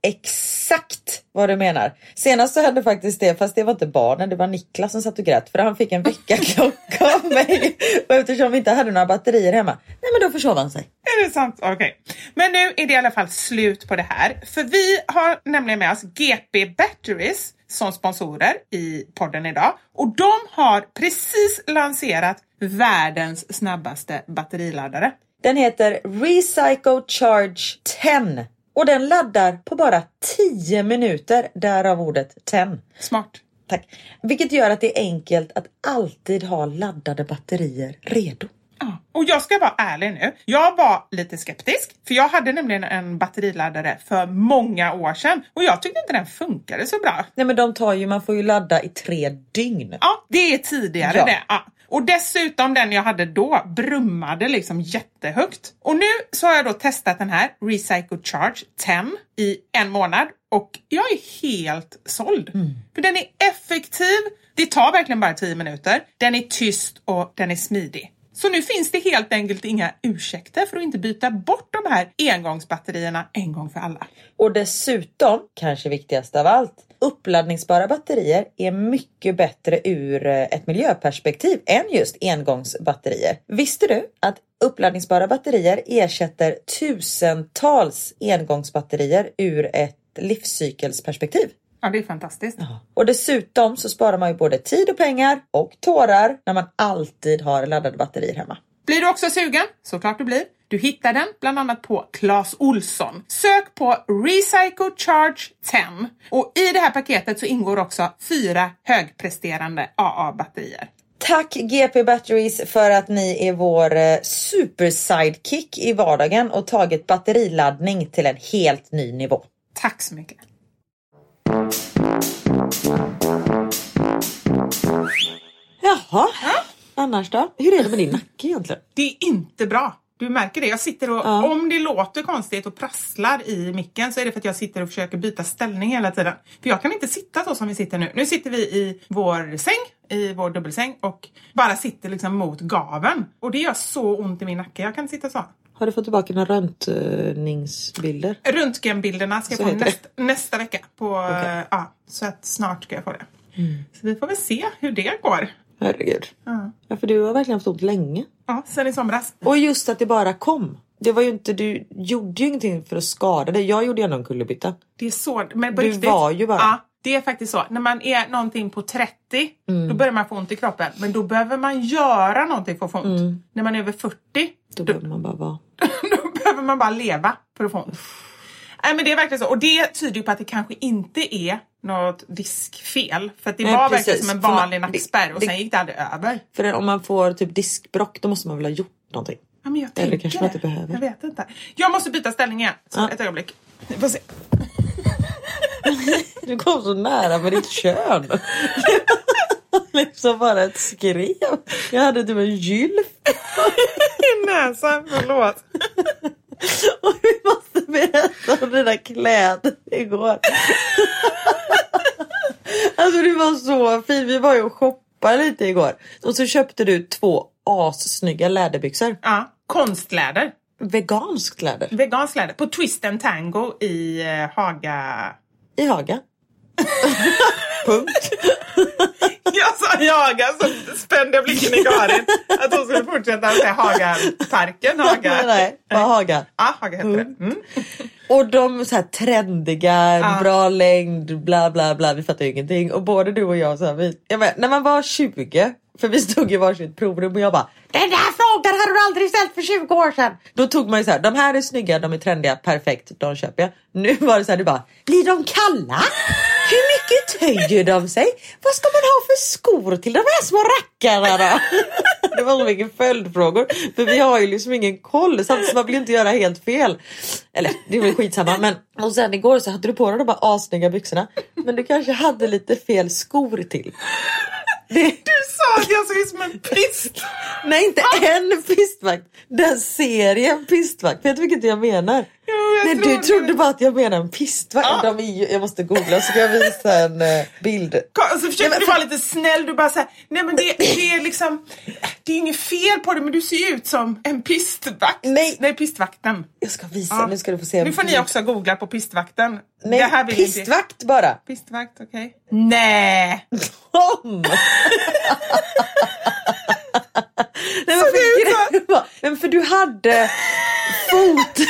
exakt vad du menar. Senast så hände faktiskt det, fast det var inte barnen, det var Niklas som satt och grät. För han fick en väckarklocka av mig. Och eftersom vi inte hade några batterier hemma, nej men då försov han sig.
Är det sant? Okej. Okay. Men nu är det i alla fall slut på det här. För vi har nämligen med oss G P Batteries som sponsorer i podden idag. Och de har precis lanserat världens snabbaste batteriladdare.
Den heter Recycle Charge tio och den laddar på bara tio minuter, därav ordet tio.
Smart.
Tack. Vilket gör att det är enkelt att alltid ha laddade batterier redo.
Ja, och jag ska vara ärlig nu. Jag var lite skeptisk. För jag hade nämligen en batteriladdare för många år sedan. Och jag tyckte inte den funkade så bra.
Nej, men de tar ju, man får ju ladda i tre dygn.
Ja, det är tidigare ja. det. Ja. Och dessutom den jag hade då brummade liksom jättehögt. Och nu så har jag då testat den här Recycle Charge tio i en månad. Och jag är helt såld. Mm. För den är effektiv. Det tar verkligen bara tio minuter. Den är tyst och den är smidig. Så nu finns det helt enkelt inga ursäkter för att inte byta bort de här engångsbatterierna en gång för alla.
Och dessutom, kanske viktigast av allt, uppladdningsbara batterier är mycket bättre ur ett miljöperspektiv än just engångsbatterier. Visste du att uppladdningsbara batterier ersätter tusentals engångsbatterier ur ett livscykelsperspektiv?
Ja, det är fantastiskt.
Ja. Och dessutom så sparar man ju både tid och pengar och tårar när man alltid har laddade batterier hemma.
Blir du också sugen? Såklart du blir. Du hittar den bland annat på Clas Ohlson. Sök på Recycle Charge tio. Och i det här paketet så ingår också fyra högpresterande A A-batterier.
Tack G P Batteries för att ni är vår super sidekick i vardagen och tagit batteriladdning till en helt ny nivå.
Tack så mycket.
Jaha, ja. Annars då? Hur är det med din nacke egentligen?
Det är inte bra. Du märker det. Jag sitter och, ja. om det låter konstigt och prasslar i micken så är det för att jag sitter och försöker byta ställning hela tiden. För jag kan inte sitta så som vi sitter nu. Nu sitter vi i vår säng, i vår dubbelsäng och bara sitter liksom mot gaven. Och det gör så ont i min nacke. Jag kan inte sitta så.
Har du fått tillbaka några röntgningsbilder?
Röntgenbilderna ska jag få nästa, nästa vecka. På, okay. ja, så att snart ska jag få det. Mm. Så vi får väl se hur det går.
Herregud. Ja. Ja, för du har verkligen haft ont länge.
Ja, sen i somras.
Och just att det bara kom. Det var ju inte, du gjorde ju ingenting för att skada dig. Jag gjorde ju ändå en kullerbytta.
Det är så, men på
du
riktigt.
var ju bara.
Ja, det är faktiskt så. När man är någonting på trettio, mm. då börjar man få ont i kroppen. Men då behöver man göra någonting för att få ont. Mm. När man är över fyrtio,
då, då behöver man bara vara.
Då behöver man bara leva för att få ont. Nej, men det är verkligen så. Och det tyder ju på att det kanske inte är något diskfel. För att det Nej, var precis. verkligen som en vanlig nackspärr. Och det, sen gick det aldrig över.
För om man får typ diskbrock, då måste man väl ha gjort någonting.
Ja, men jag
Eller
tänker.
kanske man inte behöver.
Jag vet inte. Jag måste byta ställning igen. Så ja. Ett ögonblick. Vi får se.
Du kom så nära med ditt kön. Liksom bara ett skrev. Jag hade typ en gylf
i näsan, förlåt.
Och vi måste berätta om dina kläder igår. Alltså du var så fin. Vi var ju och shoppade lite igår. Och så köpte du två assnygga läderbyxor.
Ja, konstläder.
Veganskt läder.
Veganskt läder. På Twist and Tango i uh, Haga.
I Haga. Punkt.
Jag sa Haga, så spände jag blicken i Karin. Att hon skulle fortsätta säga Haga-parken. Haga.
Nej, nej, bara Haga.
Ja, Haga heter mm. det. Mm.
Och de så här trendiga, ah. bra längd, bla bla bla. Vi fattar ju ingenting. Och både du och jag så här, vi, jag vet, när man var tjugo, för vi stod i varsitt provrum och jag bara, den där frågan hade du aldrig ställt för tjugo år sedan. Då tog man ju så här, de här är snygga, de är trendiga, perfekt, de köper jag. Nu var det så här, du bara, blir de kalla? Hur mycket töjer de sig? Vad ska man ha för skor till de här små rackarna då? Det var så mycket följdfrågor. För vi har ju liksom ingen koll. Samtidigt man vill inte göra helt fel. Eller, det var skitsamma. Men, och sen igår så hade du på dig de här asnygga byxorna. Men du kanske hade lite fel skor till. Det...
Du sa att jag såg ut som en pist.
Nej, inte en pistvakt. Den serien pistvakt. Vet du vilket jag menar?
Jo, jag
Nej,
tror
du
det.
trodde bara att jag menar en pistvakt.
Ja.
De är, jag måste googla så ska jag visa en uh, bild.
Så försökte nej, men... du vara lite snäll. Du bara så här, nej men det, det är liksom, det är inget fel på det, men du ser ut som en pistvakt.
Nej,
nej pistvakten.
Jag ska visa,
ja.
Nu ska du få se.
Nu får ni också googla på pistvakten.
Nej,
det här vill
pistvakt
inte...
bara.
Pistvakt, okej. Okay. Nej.
Tom. Nej, men, för, men för du hade fot...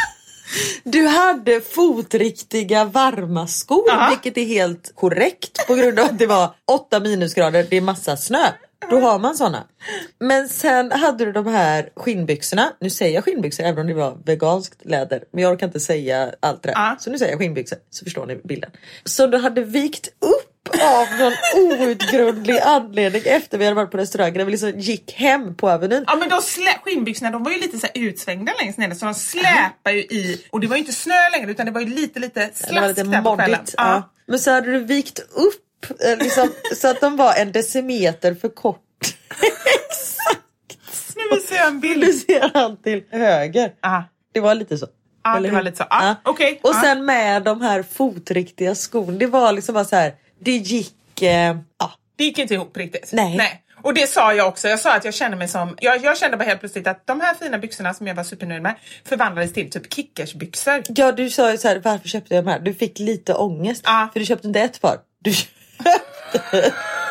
Du hade fotriktiga varma skor. Aha. Vilket är helt korrekt på grund av att det var åtta minusgrader. Det är massa snö. Då har man såna. Men sen hade du de här skinnbyxorna. Nu säger jag skinnbyxor även om det var veganskt läder. Men jag kan inte säga allt det. Ah. Så nu säger jag skinnbyxor. Så förstår ni bilden. Så du hade vikt upp av någon outgrundlig anledning efter vi hade varit på restaurangen. Vi liksom gick hem på Avenyn.
Ja, men de slä- skinnbyxorna, de var ju lite så här utsvängda längst ner. Så de släpar ju i. Och det var ju inte snö längre utan det var ju lite, lite slask ja, lite där på kvällen. Ja.
Ja. Men så hade du vikt upp liksom, så att de var en decimeter för kort. Exakt.
Nu vill se en bild.
Du ser han till höger.
Ah.
Det var lite så.
Ja, det var lite så. Ah, ah. Okay.
Och
ah.
sen med de här fotriktiga skon. Det var liksom bara så här. Det gick... Eh, ah.
Det gick inte ihop riktigt.
Nej.
Nej. Och det sa jag också. Jag sa att jag kände mig som... Jag, jag kände bara helt plötsligt att de här fina byxorna som jag var supernöjd med förvandlades till typ kickersbyxor.
Ja, du sa ju så här, varför köpte jag de här? Du fick lite ångest.
Ah.
För du köpte inte ett par. Du köpte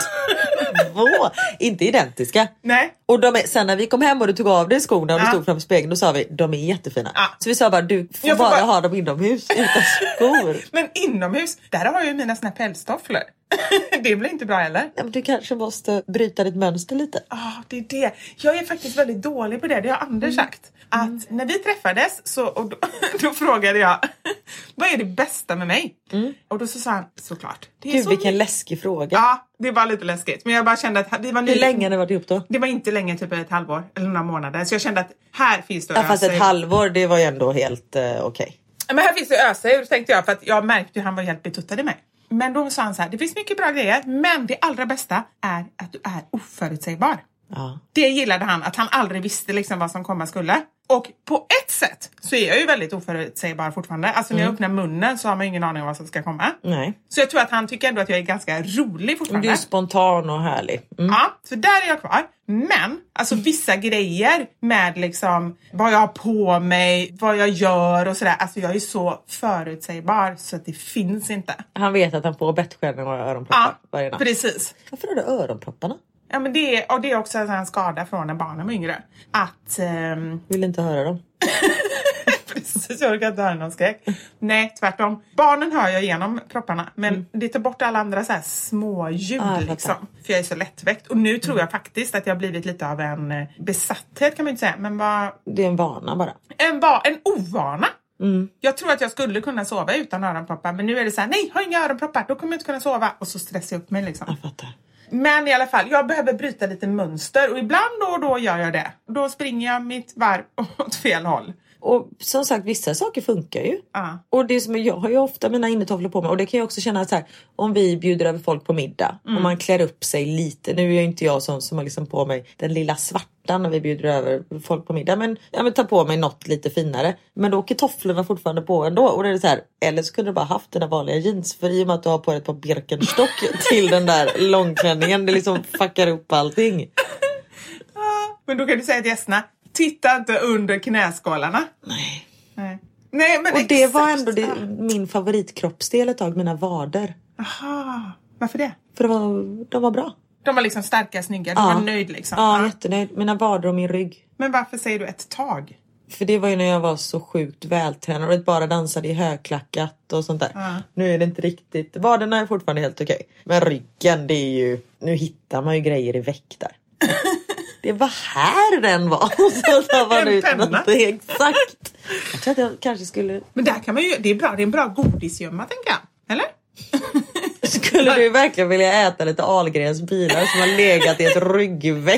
två. Inte identiska.
Nej.
Och de är, sen när vi kom hem och du tog av dig skorna och du ah. stod framför spegeln, då sa vi, de är jättefina. Ah. Så vi sa bara, du får, får bara, bara ha dem inomhus utan skor.
Men inomhus, där har jag ju mina såna pälstofflor. Det blir inte bra heller.
Ja, men du kanske måste bryta ditt mönster lite.
Ja, ah, det är det. Jag är faktiskt väldigt dålig på det. Det har Anders mm. sagt. Att mm. när vi träffades så, och då, då frågade jag, vad är det bästa med mig? Mm. Och då så sa han, såklart. Det är
Gud,
så
vilken
mycket.
Läskig fråga.
Ja, det var lite läskigt. Men jag bara kände att vi var ny...
Hur länge har det varit ihop då?
Det var inte länge, typ ett halvår. Eller några månader. Så jag kände att här finns det
att ösa. Ja, fast ett halvår, det var ju ändå helt uh, okej. Okay.
Men här finns det att ösa. Och tänkte jag, för att jag märkte hur han var helt betuttad i mig. Men då sa han så här, det finns mycket bra grejer. Men det allra bästa är att du är oförutsägbar.
Ja.
Det gillade han, att han aldrig visste liksom vad som komma skulle. Och på ett sätt så är jag ju väldigt oförutsägbar fortfarande. Alltså när jag
mm.
öppnar munnen så har man ingen aning om vad som ska komma.
Nej.
Så jag tror att han tycker ändå att jag är ganska rolig fortfarande.
Du är spontan och härlig.
Mm. Ja, så där är jag kvar. Men, alltså vissa grejer med liksom vad jag har på mig, vad jag gör och sådär. Alltså jag är så förutsägbar så att det finns inte.
Han vet att han får bettskärning och öronproppar
ja,
varje natt.
Precis.
Varför har du öronpropparna?
Ja, men det är, och det är också en sån skada från när barnen var yngre. Att... Um...
Vill inte höra dem.
Precis. precis. Jag orkar inte höra någon skräck. Nej, tvärtom. Barnen hör jag igenom propparna. Men mm. det tar bort alla andra så här små ljud ah, liksom. För jag är så lättväckt. Och nu tror jag faktiskt att jag har blivit lite av en besatthet kan man inte säga. Men vad...
Det är en vana bara.
En, va... en ovana. Mm. Jag tror att jag skulle kunna sova utan öronproppar. Men nu är det så här, nej, har inga öronproppar. Då kommer jag inte kunna sova. Och så stressar jag upp mig liksom.
Jag fattar.
Men i alla fall, jag behöver bryta lite mönster. Och ibland då och då gör jag det. Då springer jag mitt varv åt fel håll.
Och som sagt, vissa saker funkar ju.
Uh.
Och det som jag har ju ofta mina innertavlor på mig. Och det kan jag också känna så här, om vi bjuder över folk på middag. Mm. Och man klär upp sig lite. Nu är ju inte jag sån som har liksom på mig den lilla svarta när vi bjuder över folk på middag. Men jag vill ta på mig något lite finare. Men då åker tofflorna fortfarande på ändå. Och det är så här, eller så kunde du bara haft den där vanliga jeans. För i och med att du har på ett par Birkenstock till den där långklänningen. Det liksom fuckar upp allting.
Uh, men då kan du säga till gästerna. Titta inte under knäskålarna.
Nej.
Nej. Nej men
och det
exakt.
var ändå det, min favoritkroppsdel ett tag, mina vader.
Aha. Varför det?
För det var, de var bra.
De var liksom starka, snygga. Du
ja.
var nöjd liksom.
Ja, ja, jättenöjd. Mina vader och min rygg.
Men varför säger du ett tag?
För det var ju när jag var så sjukt vältränad och bara dansade i högklackat och sånt där. Ja. Nu är det inte riktigt. Vaderna är fortfarande helt okej. Men ryggen, det är ju... Nu hittar man ju grejer i väck där. Det var här den var. Så tar man ut något. Exakt. Jag tror att jag kanske skulle...
Men där kan man ju... Det är bra. Det är en bra godisgömma, tänker jag. Eller?
Skulle du verkligen vilja äta lite Ahlgrens bilar som har legat i ett ryggveck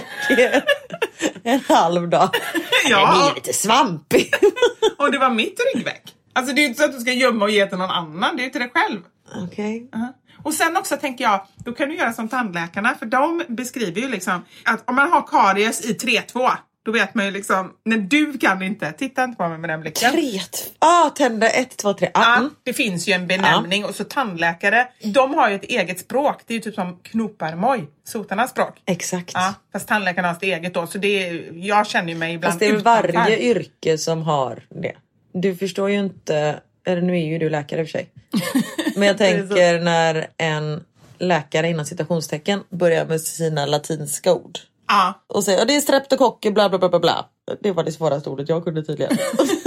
en halv dag?
Ja.
Det är lite svampig.
Och det var mitt ryggveck. Alltså det är inte så att du ska gömma och ge till någon annan. Det är till dig själv.
Okej. Okay.
Uh-huh. Och sen också tänker jag, då kan du göra som tandläkarna. För de beskriver ju liksom att om man har karies i tre två, då vet man ju liksom, när du kan inte, titta inte på mig med den blicken.
tre två, ah, tänder ett två tre.
Ah, mm. Det finns ju en benämning ah. Och så tandläkare, de har ju ett eget språk. Det är ju typ som knoparmoj, sotarnas språk.
Exakt.
Ja, fast tandläkarna har ett eget då, så det är, jag känner ju mig ibland
fast det är utanför. Varje yrke som har det. Du förstår ju inte, eller nu är ju du läkare i och för sig. Men jag tänker när en läkare inom citationstecken börjar med sina latinska ord.
Ja.
Och säger, det är streptokocker, bla bla bla bla bla. Det var det svåraste ordet jag kunde tydligen.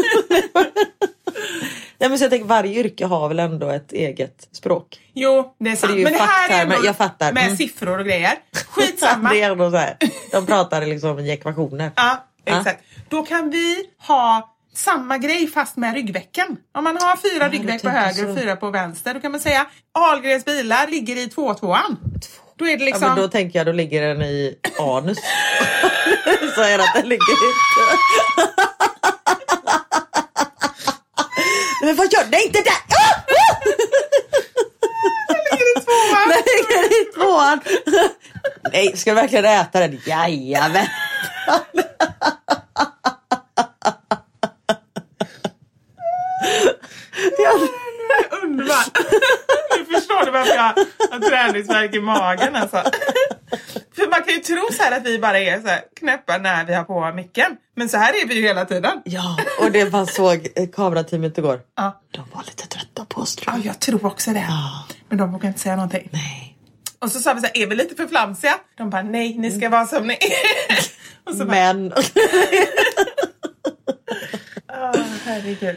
Nej, men så jag tänker, varje yrke har väl ändå ett eget språk.
Jo, det är sant.
Det är
men det här är
men jag fattar.
Med
mm.
siffror och grejer. Skitsamma.
Det är ändå så här. De pratar liksom i ekvationer.
Ja, exakt. Ja. Då kan vi ha samma grej fast med ryggvecken. Om man har fyra ja, ryggveck på höger så. Och fyra på vänster, då kan man säga Ahlgrens bilar ligger i två tvåan. Då är det liksom...
Ja, men då tänker jag, då ligger den i anus. Så är det att den ligger inte. Men vad gör den? Inte där!
Den ligger i tvåan.
Den ligger i tvåan. Nej, ska du verkligen äta den? Jajamän.
Underbart. Nu förstår du varför jag har träningsvärk i magen alltså. För man kan ju tro så här att vi bara är så här knäppa när vi har på micken. Men så här är vi ju hela tiden.
Ja, och det man såg kamerateamet igår.
Ja.
De var lite trötta på oss.
Ja, jag tror också det.
Ja.
Men de vågar inte säga någonting.
Nej.
Och så sa vi så här, är vi lite för flamsiga? De bara, nej, ni ska vara som ni är. Och så
men.
Bara... oh, herregud.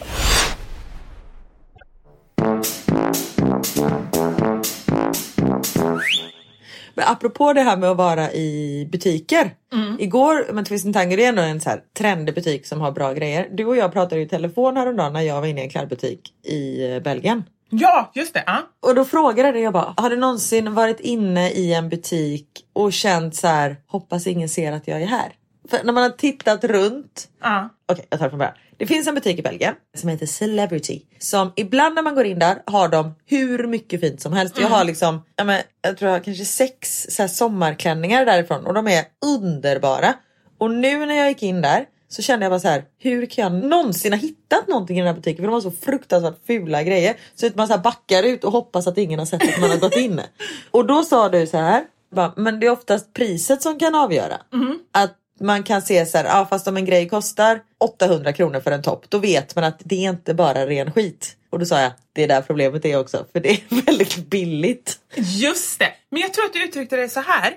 Men apropå det här med att vara i butiker. Mm. Igår, men Twist and Tango är ändå en så här trendig butik som har bra grejer. Du och jag pratade i telefon häromdagen när jag var inne i en klädbutik i Belgien.
Ja, just det. Ja.
Och då frågade jag bara, har du någonsin varit inne i en butik och känt så här, hoppas ingen ser att jag är här? För när man har tittat runt.
Ja.
Okej, okay, jag tar det från början. Det finns en butik i Belgien som heter Celebrity. Som ibland när man går in där har de hur mycket fint som helst. Mm. Jag har liksom, jag, men, jag tror jag har kanske sex så här, sommarklänningar därifrån. Och de är underbara. Och nu när jag gick in där så kände jag bara så här, hur kan jag någonsin ha hittat någonting i den här butiken? För de har så fruktansvärt fula grejer. Så att man så här backar ut och hoppas att ingen har sett att man har gått in. Och då sa du så här, bara, men det är oftast priset som kan avgöra. Mm. Att man kan se så här, ja, fast om en grej kostar åttahundra kronor för en topp, då vet man att det är inte bara ren skit. Och då sa jag, det är där problemet är också. För det är väldigt billigt.
Just det. Men jag tror att du uttryckte det så här.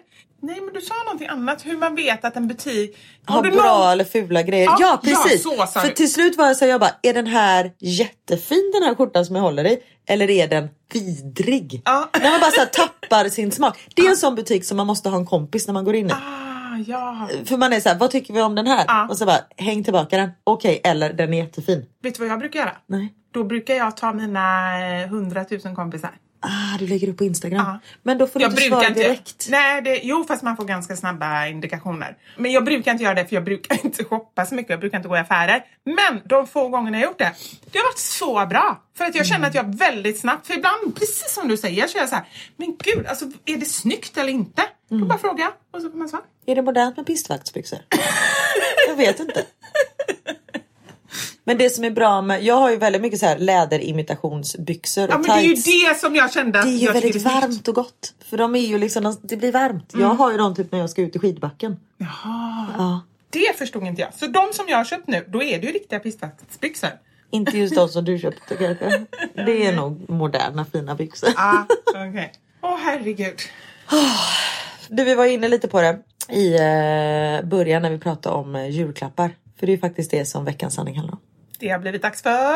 Nej, men du sa någonting annat. Hur man vet att en butik...
Har, har bra någon... eller fula grejer. Ja, ja precis. Ja, så, För till slut var jag så här, jag bara, är den här jättefin den här skjortan som jag håller i? Eller är den vidrig? Ja. När man bara så här, tappar sin smak. Det är en sån butik som man måste ha en kompis när man går in i.
Ah, ja.
För man är så här, vad tycker vi om den här?
Ja.
Och så bara, häng tillbaka den. Okej, okay, eller den är jättefin.
Vet du vad jag brukar göra?
Nej.
Då brukar jag ta mina hundratusen kompisar.
Ah, du lägger upp på Instagram. Ah. Men då får du
jag
inte svara
inte,
direkt.
Nej, det, jo fast man får ganska snabba indikationer. Men jag brukar inte göra det för jag brukar inte shoppa så mycket. Jag brukar inte gå i affärer. Men de få gångerna jag gjort det, det har varit så bra. För att jag känner att jag väldigt snabbt, för ibland, precis som du säger, så är jag så här, men gud, alltså är det snyggt eller inte? Mm. Då bara fråga och så får man svara.
Är det modernt med pistvaktsbyxor? Jag vet inte. Men det som är bra med, jag har ju väldigt mycket så här läderimitationsbyxor och
ja, men
tights.
det är ju det som jag kände.
Det är ju
jag
väldigt varmt och gott. För de är ju liksom, det blir varmt. Mm. Jag har ju dem typ när jag ska ut i skidbacken.
Jaha.
Ja.
Det förstod inte jag. Så de som jag har köpt nu, då är det ju riktiga pistvaktsbyxor.
Inte just de som du köpte kanske. Det är nog moderna fina byxor.
Ja, okej. Okay. Åh herregud.
Du, vi var inne lite på det i eh, början när vi pratade om eh, julklappar. För det är ju faktiskt det som veckans sanning handlar om.
Det har blivit dags för...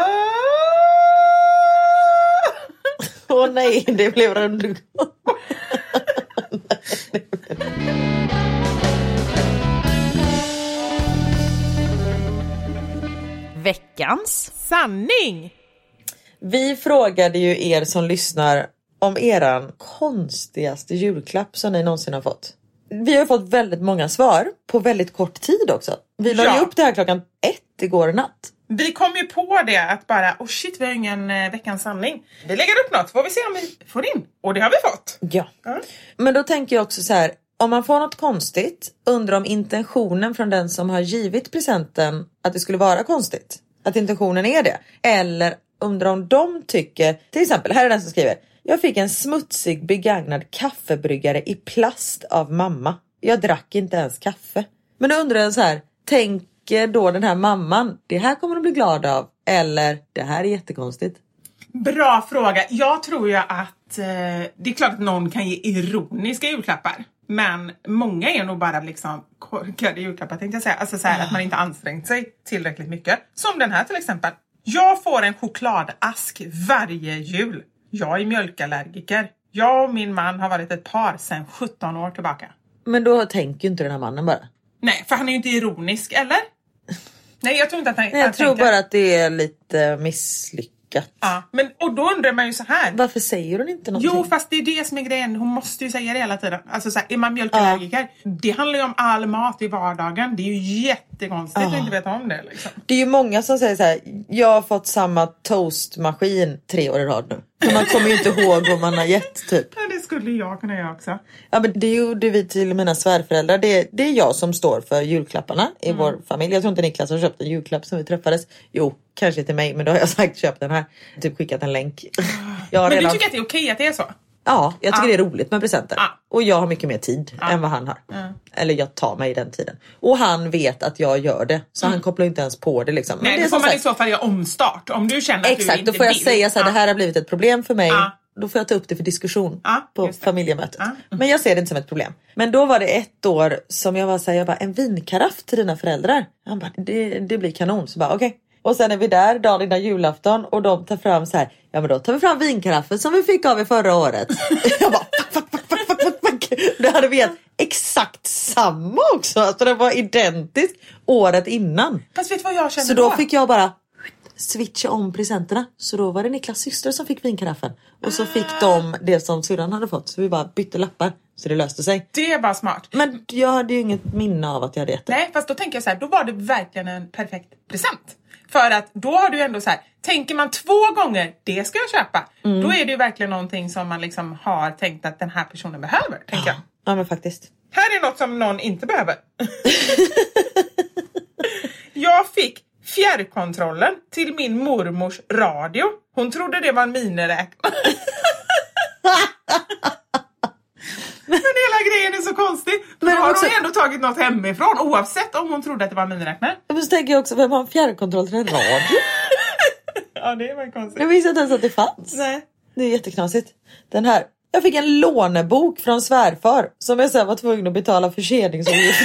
Åh oh, nej, det blev rundgång.
Veckans
sanning.
Vi frågade ju er som lyssnar om eran konstigaste julklapp som ni någonsin har fått. Vi har fått väldigt många svar på väldigt kort tid också. Vi la
ja.
ju upp det här klockan ett igår natt.
Vi kom ju på det att bara, oh shit, vi har ingen eh, veckans sanning. Vi lägger upp något, får vi se om vi får in. Och det har vi fått.
Ja. Mm. Men då tänker jag också så här, om man får något konstigt, undrar om intentionen från den som har givit presenten att det skulle vara konstigt. Att intentionen är det. Eller undrar om de tycker, till exempel, här är den som skriver: jag fick en smutsig begagnad kaffebryggare i plast av mamma. Jag drack inte ens kaffe. Men då undrar jag så här, tänker då den här mamman, det här kommer de bli glada av? Eller, det här är jättekonstigt.
Bra fråga. Jag tror ju att eh, det är klart att någon kan ge ironiska julklappar. Men många är nog bara liksom korkade julklappar, tänkte jag säga. Alltså så här, att man inte ansträngt sig tillräckligt mycket. Som den här till exempel. Jag får en chokladask varje jul. Jag är mjölkallergiker. Jag och min man har varit ett par sedan sjutton år tillbaka.
Men då tänker ju inte den här mannen bara.
Nej, för han är ju inte ironisk, eller? Nej, jag tror inte att han,
Nej, jag
han
tror
tänker.
bara att det är lite misslyckat.
Ja, men och då undrar man ju så här.
Varför säger hon inte någonting?
Jo, fast det är det som är grejen. Hon måste ju säga det hela tiden. Alltså så här, är man mjölkallergiker? Ja. Det handlar ju om all mat i vardagen. Det är ju jättekonstigt
ja.
att inte veta om det liksom.
Det är ju många som säger så här: jag har fått samma toastmaskin tre år i rad nu. Så man kommer ju inte ihåg vad man har gett typ.
Ja, det skulle jag kunna göra också.
Ja, men det gjorde vi till mina svärföräldrar. Det, det är jag som står för julklapparna i mm. vår familj. Jag tror inte Niklas har köpt en julklapp som vi träffades. Jo, kanske till mig, men då har jag sagt köp den här. Typ skickat en länk. Jag har
men
redan...
du tycker att det är okej att det är så?
Ja, jag tycker
ah.
det är roligt med presenter.
Ah.
Och jag har mycket mer tid ah. än vad han har. Mm. Eller jag tar mig den tiden. Och han vet att jag gör det. Så mm. han kopplar inte ens på det liksom.
Nej,
men det
då får man
sagt...
i så fall göra omstart. Om du känner att
exakt,
du inte
då får jag
vill.
säga så här,
ah.
det här har blivit ett problem för mig.
Ah.
Då får jag ta upp det för diskussion
ah,
på familjemötet. Ah. Mm. Men jag ser det inte som ett problem. Men då var det ett år som jag var så här, jag bara, en vinkaraff till dina föräldrar. Han bara, det, det blir kanon. Så bara, okej. Okay. Och sen är vi där dagen innan julafton och de tar fram så här, ja men då tar vi fram vinkaraffen som vi fick av er förra året. Jag bara, fuck, fuck, fuck, fuck, fuck, fuck. Då hade vi exakt samma också. Alltså det var identiskt året innan.
Fast vet du vad jag känner
så då?
då
fick jag bara switcha om presenterna. Så då var det Niklas syster som fick vinkaraffen. Och så fick de det som syrran hade fått. Så vi bara bytte lappar. Så det löste sig.
Det är bara smart.
Men jag hade ju inget minne av att jag hade gett det.
Nej, fast då tänker jag så här, då var det verkligen en perfekt present. För att då har du ändå så här, tänker man två gånger, det ska jag köpa. Mm. Då är det ju verkligen någonting som man liksom har tänkt att den här personen behöver, tänker jag.
Ja, men faktiskt.
Här är något som någon inte behöver. Jag fick fjärrkontrollen till min mormors radio. Hon trodde det var en miniräknare. Men hela grejen är så konstig. Då men har också... hon ändå tagit något hemifrån, oavsett om hon trodde att det var en miniräknare.
Men så tänker jag också, vem har en fjärrkontroll till en radio?
Ja, det var konstigt.
Jag visste inte ens att det fanns.
Nej.
Det är jätteknasigt. Den här, Jag fick en lånebok från svärfar som jag sen var tvungen att betala förseningsavgift.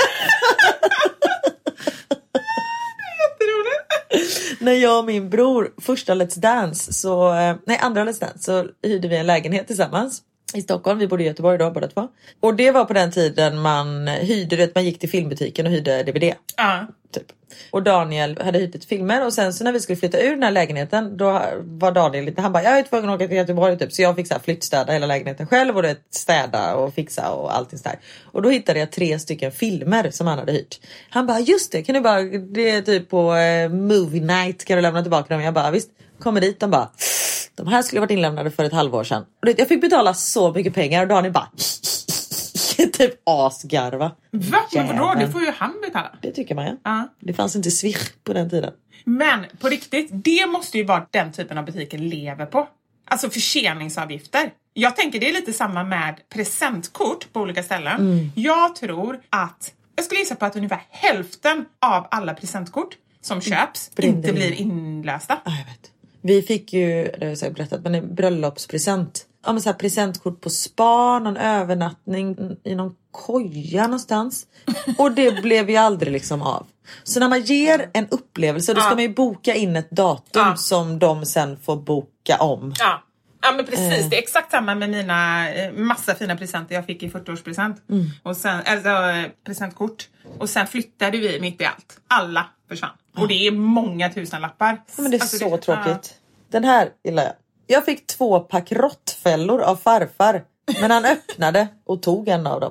När jag och min bror första Let's Dance så, nej andra Let's Dance så hyrde vi en lägenhet tillsammans i Stockholm. Vi bodde i Göteborg då båda två. Och det var på den tiden man hyrde det, man gick till filmbutiken och hyrde D V D.
Ja. Uh.
Typ. Och Daniel hade hyrt ett filmer och sen så när vi skulle flytta ur den här lägenheten då var Daniel lite, han bara, jag är tvungen att åka till Göteborg typ. Så jag fick så här flyttstäda hela lägenheten själv och det städa och fixa och allting så där. Och då hittade jag tre stycken filmer som han hade hyrt. Han bara, just det, kan du bara, det är typ på eh, movie night, kan du lämna tillbaka dem? Jag bara, visst, kommer dit, de bara, de här skulle ha varit inlämnade för ett halvår sedan. Och det, jag fick betala så mycket pengar och Daniel bara typ asgarva.
Va? Men vadå? Det får ju han betala.
Det tycker man, ja.
Uh.
Det fanns inte swish på den tiden.
Men på riktigt, det måste ju vara den typen av butiker lever på. Alltså förseningsavgifter. Jag tänker det är lite samma med presentkort på olika ställen. Mm. Jag tror att, jag skulle gissa på att ungefär hälften av alla presentkort som köps mm. inte blir inlösta.
Ja, jag vet. Vi fick ju, det har jag berättat, men en bröllopspresent. Ja, men så här presentkort på spa, någon övernattning i någon koja någonstans. Och det blev ju aldrig liksom av. Så när man ger en upplevelse, då ska ja. man ju boka in ett datum ja. som de sen får boka om.
Ja, ja men precis. Eh. Det är exakt samma med mina massa fina presenter jag fick i fyrtioårspresent. Mm. Och sen, alltså presentkort. Och sen flyttade vi mitt i allt. Alla försvann. Ja. Och det är många tusen lappar.
Ja, men det är alltså, så det, tråkigt. Ja. Den här gillar jag. Jag fick två pack råttfällor av farfar. Men han öppnade och tog en av dem.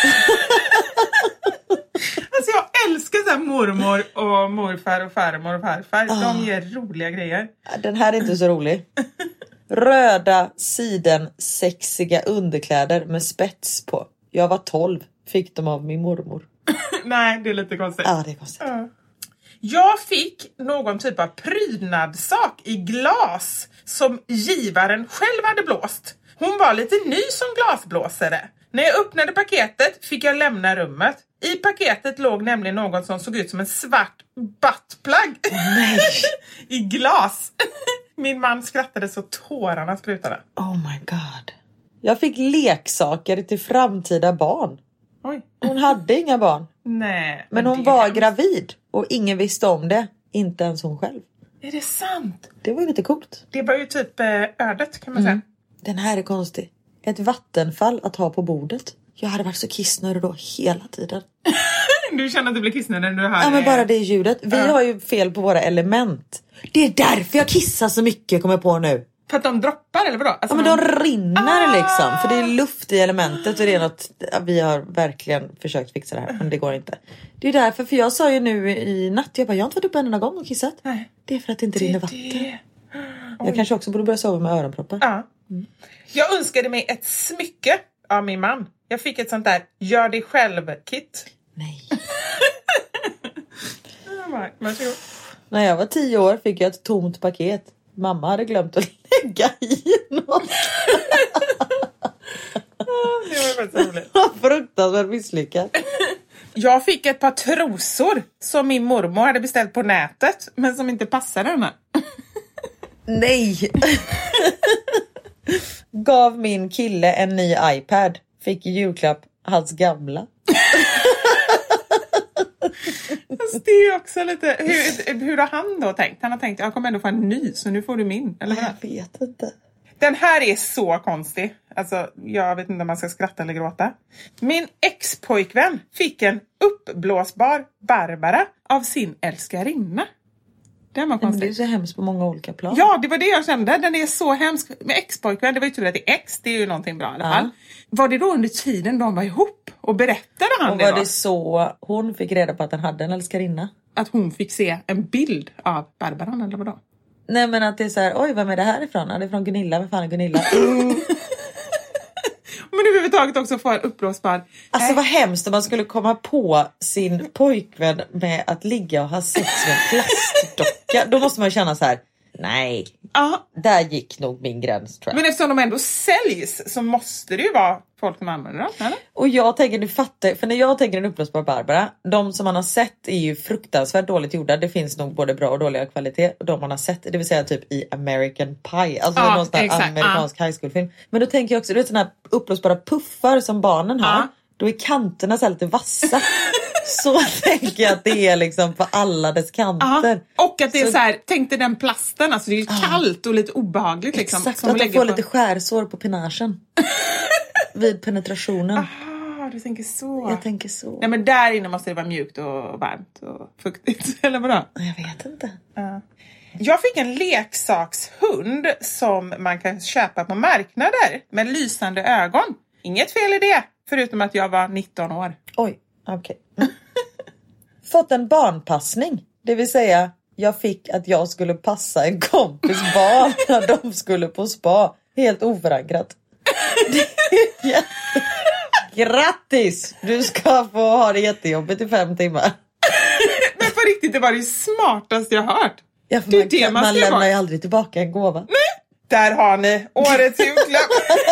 Alltså jag älskar så här mormor och morfar och farmor och farfar. Oh. De ger roliga grejer.
Den här är inte så rolig. Röda siden sexiga underkläder med spets på. Jag var tolv. Fick dem av min mormor.
Nej, det är lite konstigt.
Ja, det är konstigt.
Ja. Jag fick någon typ av prydnadssak i glas som givaren själv hade blåst. Hon var lite ny som glasblåsare. När jag öppnade paketet fick jag lämna rummet. I paketet låg nämligen något som såg ut som en svart buttplug.
Nej.
I glas. Min man skrattade så tårarna sprutade.
Oh my god. Jag fick leksaker till framtida barn.
Oj.
Hon hade inga barn.
Nej.
Men hon var gravid. Och ingen visste om det. Inte ens hon själv.
Är det sant?
Det var ju lite coolt.
Det var ju typ ödet kan man mm. säga.
Den här är konstig. Ett vattenfall att ha på bordet. Jag hade varit så kissnödig då hela tiden.
Du känner att du blir kissnödig när du hör
Ja, men bara det ljudet. Vi uh. har ju fel på våra element. Det är därför jag kissar så mycket, kommer jag på nu.
För att de droppar eller vadå? Alltså
ja, men de man... rinner ah. liksom. För det är luft i elementet och det är något, vi har verkligen försökt fixa det här, men det går inte. Det är därför, för jag sa ju nu i natt, jag bara, jag har inte varit uppe en enda gång och kissat. Nej. Det är för att det inte det, rinner vatten. Det. Jag kanske också borde börja sova med öronproppar.
Ja. Mm. Jag önskade mig ett smycke av min man. Jag fick ett sånt där gör dig själv-kit.
Nej.
Varsågod.
När jag var tio år fick jag ett tomt paket. Mamma hade glömt att lägga i något.
Det var faktiskt roligt.
Fruktansvärt misslyckat.
Jag fick ett par trosor som min mormor hade beställt på nätet, men som inte passade henne.
Nej. Gav min kille en ny iPad. Fick i julklapp hans gamla.
Alltså, det är också lite... Hur, hur har han då tänkt? Han har tänkt, jag kommer ändå få en ny, så nu får du min. Eller vad?
Jag vet inte.
Den här är så konstig. Alltså, jag vet inte om man ska skratta eller gråta. Min ex-pojkvän fick en uppblåsbar Barbara av sin älskarinna. Den var konstig.
Det är så hemskt på många olika plan.
Ja, det var det jag kände. Den är så hemsk. Med ex-pojkvän, det var ju tur att det är ex. Det är ju någonting bra i alla fall. Ja. Var det då under tiden de var ihop? Och berättade han
och
det
var
då?
det så hon fick reda på att han hade en älskarinna?
Att hon fick se en bild av Barbaran eller vadå?
Nej, men att det är så här, oj, vem är det här ifrån? Ja, det är från Gunilla, vem fan är Gunilla?
Men överhuvudtaget också få en uppblåsbar.
Alltså vad hemskt om man skulle komma på sin pojkvän med att ligga och ha sex med en plastdocka. Då måste man känna så här, nej.
Ja.
Där gick nog min gräns, tror jag.
Men eftersom de ändå säljs så måste det ju vara folk som använder dem, eller?
Och jag tänker, du fattar, för när jag tänker en uppblåsbar Barbara, de som man har sett är ju fruktansvärt dåligt gjorda. Det finns nog både bra och dåliga kvalitet. Och de man har sett, det vill säga typ i American Pie. Alltså
ja,
någon sån här amerikansk ja. high school film. Men då tänker jag också, du vet såna här uppblåsbara puffar som barnen har. Ja. Då är kanterna så här lite vassa. Så tänker jag att det är liksom på alla dess kanter.
Ja. Och att det är så, så här, tänk dig den plasten, alltså det är ju ja. kallt och lite obehagligt. Liksom,
exakt,
som
att de får
på...
lite skärsår på pinagen. Vid penetrationen.
Aha, du tänker så.
Jag tänker så.
Nej, men där inne måste det vara mjukt och varmt och fuktigt. Eller vadå?
Jag vet inte.
Ja. Jag fick en leksakshund som man kan köpa på marknader med lysande ögon. Inget fel i det, förutom att jag var nitton år.
Oj, okej. Okay. Mm. Fått en barnpassning. Det vill säga, jag fick att jag skulle passa en kompis barn när de skulle på spa. Helt oförankrat. Jätte... Grattis! Du ska få ha det jättejobbigt i fem timmar.
Men på riktigt, det var det smartaste jag hört.
Ja, det man, det man, man lämnar vara. ju aldrig tillbaka en gåva.
Nej, där har ni årets julklapp.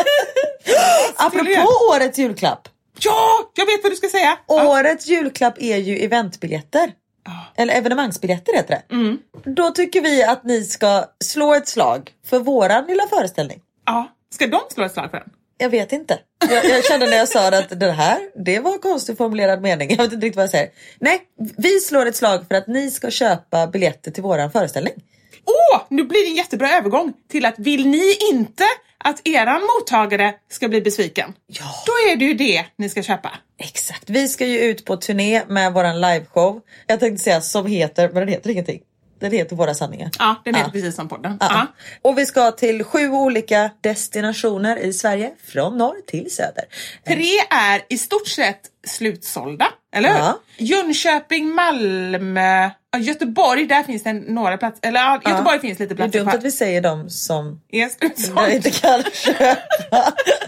Apropå årets julklapp.
Ja, jag vet vad du ska säga.
Årets julklapp är ju eventbiljetter. Oh. Eller evenemangsbiljetter heter det.
Mm.
Då tycker vi att ni ska slå ett slag för våran lilla föreställning.
Ja, ska de slå ett slag för den?
Jag vet inte. Jag, jag kände när jag sa att det här, det var en konstigt formulerad mening. Jag vet inte riktigt vad jag säger. Nej, vi slår ett slag för att ni ska köpa biljetter till våran föreställning.
Åh, oh, nu blir det en jättebra övergång till att vill ni inte att eran mottagare ska bli besviken?
Ja.
Då är det ju det ni ska köpa.
Exakt. Vi ska ju ut på turné med våran liveshow. Jag tänkte säga som heter, men den heter ingenting. Den heter Våra sanningar.
Ja, den heter ja. precis som podden.
Ja.
Ja.
Och vi ska till sju olika destinationer i Sverige. Från norr till söder.
Tre är i stort sett slutsålda, eller hur?
Ja.
Jönköping, Malmö, Göteborg, där finns det några platser. Eller ja, Göteborg ja. finns lite platser.
Det är dumt att vi säger dem som
är slutsålda.
inte kan köpa.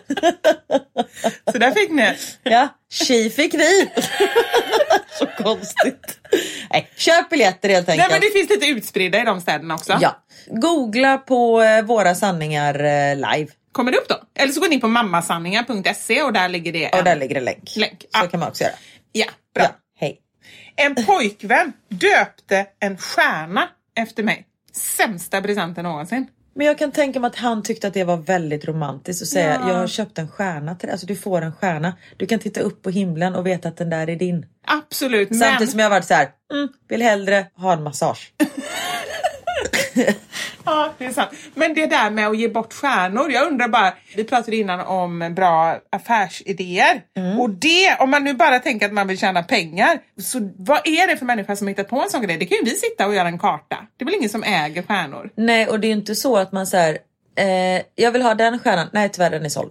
Så där fick ni.
Ja, tji fick ni. Så konstigt. Nej, köp biljetter helt enkelt.
Nej, men det finns lite utspridda i de städerna också.
Ja, googla på eh, Våra sanningar eh, live.
Kommer det upp då? Eller så går ni på mammasanningar punkt se och där ligger det en...
Och där ligger det länk.
länk.
Så
Ja.
kan man också göra.
Ja, bra.
Ja, hej.
En pojkvän döpte en stjärna efter mig. Sämsta presenten någonsin.
Men jag kan tänka mig att han tyckte att det var väldigt romantiskt att säga,
Ja.
jag har köpt en stjärna till dig. Alltså du får en stjärna. Du kan titta upp på himlen och veta att den där är din.
Absolut, men...
Samtidigt som jag har varit så här, mm, vill hellre ha en massage.
Ja, det är sant. Men det där med att ge bort stjärnor, jag undrar bara, vi pratade innan om bra affärsidéer. Mm. Och det, om man nu bara tänker att man vill tjäna pengar, så vad är det för människa som har hittat på en sån grej? Det kan ju vi sitta och göra en karta. Det är väl ingen som äger stjärnor?
Nej, och det är inte så att man säger, eh, jag vill ha den stjärnan. Nej, tyvärr, den är såld.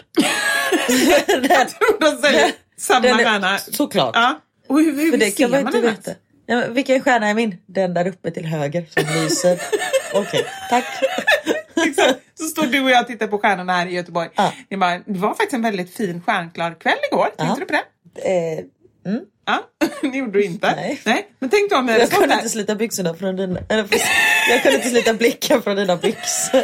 den, jag tror de säger samma
den är,
stjärna.
Såklart.
Ja. Och hur, hur
för det
ser
kan man
man
inte
det?
veta. Ja, vilken stjärna är min? Den där uppe till höger som lyser. Okej, okay, tack.
Exakt. Så står du och jag och tittar på stjärnorna här i Göteborg.
Ja.
Det, var, det var faktiskt en väldigt fin stjärnklar kväll igår. Tänkte
ja.
du på det?
Eh, mm.
Ja, det gjorde du inte.
Nej.
Nej. Men tänk då om jag
Jag kunde
där.
inte slita byxorna från dina... Eller, jag kunde inte slita blicken från dina byxor.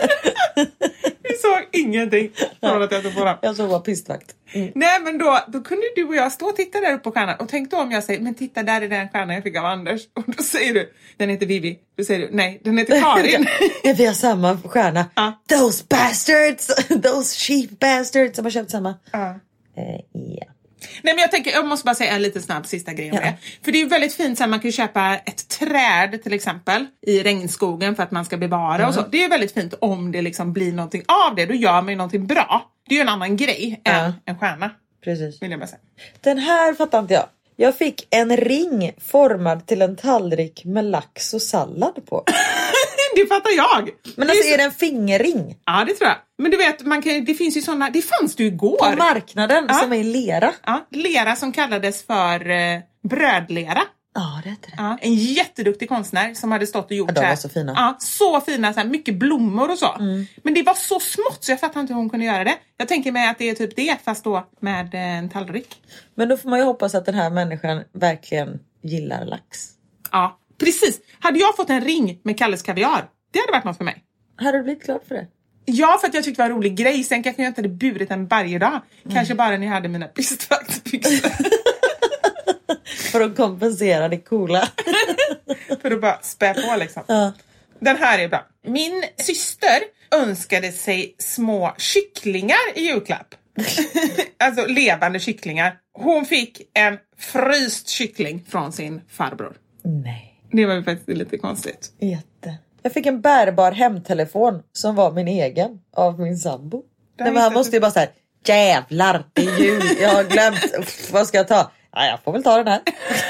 Vi såg ingenting från att jag tog på dem.
Jag såg bara pistvakt. Mm.
Nej, men då, då kunde du och jag stå och titta där uppe på stjärnan. Och tänk då om jag säger, men titta där är den stjärnan jag fick av Anders. Och då säger du, den heter Vivi. Då säger du, nej, den heter Karin.
Ja, vi har samma stjärna.
Ja.
Those bastards! Those cheap bastards som har köpt samma.
Ja.
Eh, ja.
Nej, men jag tänker, jag måste bara säga en liten snabb sista grej om
Ja.
det. För det är ju väldigt fint så här, man kan ju köpa ett träd till exempel i regnskogen för att man ska bevara mm. och så. Det är ju väldigt fint om det liksom blir någonting av det. Då gör man ju någonting bra. Det är ju en annan grej
Ja.
än en stjärna.
Precis.
Vill jag bara säga.
Den här fattar inte jag. Jag fick en ring formad till en tallrik med lax och sallad på.
Det fattar jag.
Men
det
alltså
är,
är det en fingerring?
Ja, det tror jag. Men du vet, man kan, det finns ju sådana, det fanns det ju igår.
På marknaden
Ja.
som är i lera.
Ja, lera som kallades för eh, brödlera.
Ja, det är det.
Ja, en jätteduktig konstnär som hade stått och gjort
Ja, de
så här.
var så fina.
Ja, så fina, så här, mycket blommor och så.
Mm.
Men det var så smått så jag fattar inte hur hon kunde göra det. Jag tänker mig att det är typ det, fast då med eh, en tallrik.
Men då får man ju hoppas att den här människan verkligen gillar lax.
Ja, precis. Hade jag fått en ring med Kalles kaviar, det hade varit något för mig.
Hade du blivit glad för det?
Ja, för att jag tyckte det var en rolig grej. Sen kanske jag inte hade burit den varje dag. Mm. Kanske bara när jag hade mina pistvaktsbyxor.
För att kompensera det coola.
För att bara spä på liksom.
Ja.
Den här är bra. Min syster önskade sig små kycklingar i julklapp. Alltså levande kycklingar. Hon fick en fryst kyckling från sin farbror.
Nej.
Det var ju faktiskt lite konstigt.
Jätte. Jag fick en bärbar hemtelefon som var min egen av min sambo. Nej, men han måste ju bara säga jävlar, det är jul. Jag har glömt. Uff, vad ska jag ta? Ja, jag får väl ta den här.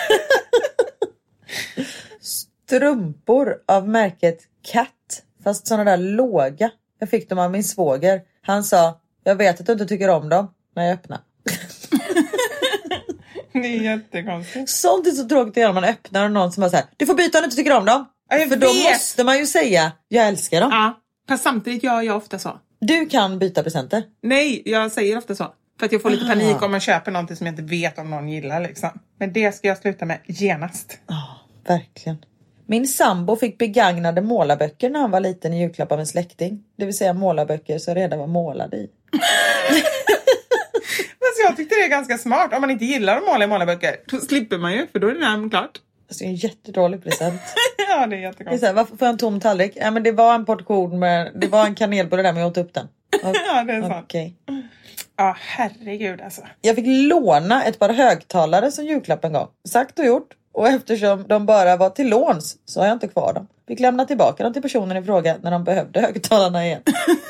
Strumpor av märket Cat. Fast sådana där låga. Jag fick dem av min svåger. Han sa, jag vet att du inte tycker om dem när jag öppnar.
Det är jättekonstigt.
Sånt är så tråkigt när man öppnar och någon som bara så här, du får byta om du inte tycker om dem.
Ja,
för
vet.
då måste man ju säga, jag älskar dem.
Ja, fast samtidigt gör jag ofta så.
Du kan byta presenter.
Nej, jag säger ofta så. För att jag får lite panik om man köper någonting som jag inte vet om någon gillar liksom. Men det ska jag sluta med genast.
Ja, oh, verkligen. Min sambo fick begagnade målarböcker när han var liten i julklapp av en släkting. Det vill säga målarböcker som redan var målade i.
Men jag tyckte det är ganska smart. Om man inte gillar att måla i målarböcker, då slipper man ju. För då är det nämligen klart.
Alltså, det är en jättedålig present.
Ja, det är jättekonstigt.
Det är så här, varför får jag en tom tallrik? Ja, men det var en portion med, det var en kanelbulle där men jag åt upp den. Och,
ja, det är sant.
Okay.
Ja, herregud alltså.
Jag fick låna ett par högtalare som julklapp en gång. Sagt och gjort. Och eftersom de bara var till låns så har jag inte kvar dem. Fick lämna tillbaka dem till personen i fråga när de behövde högtalarna igen.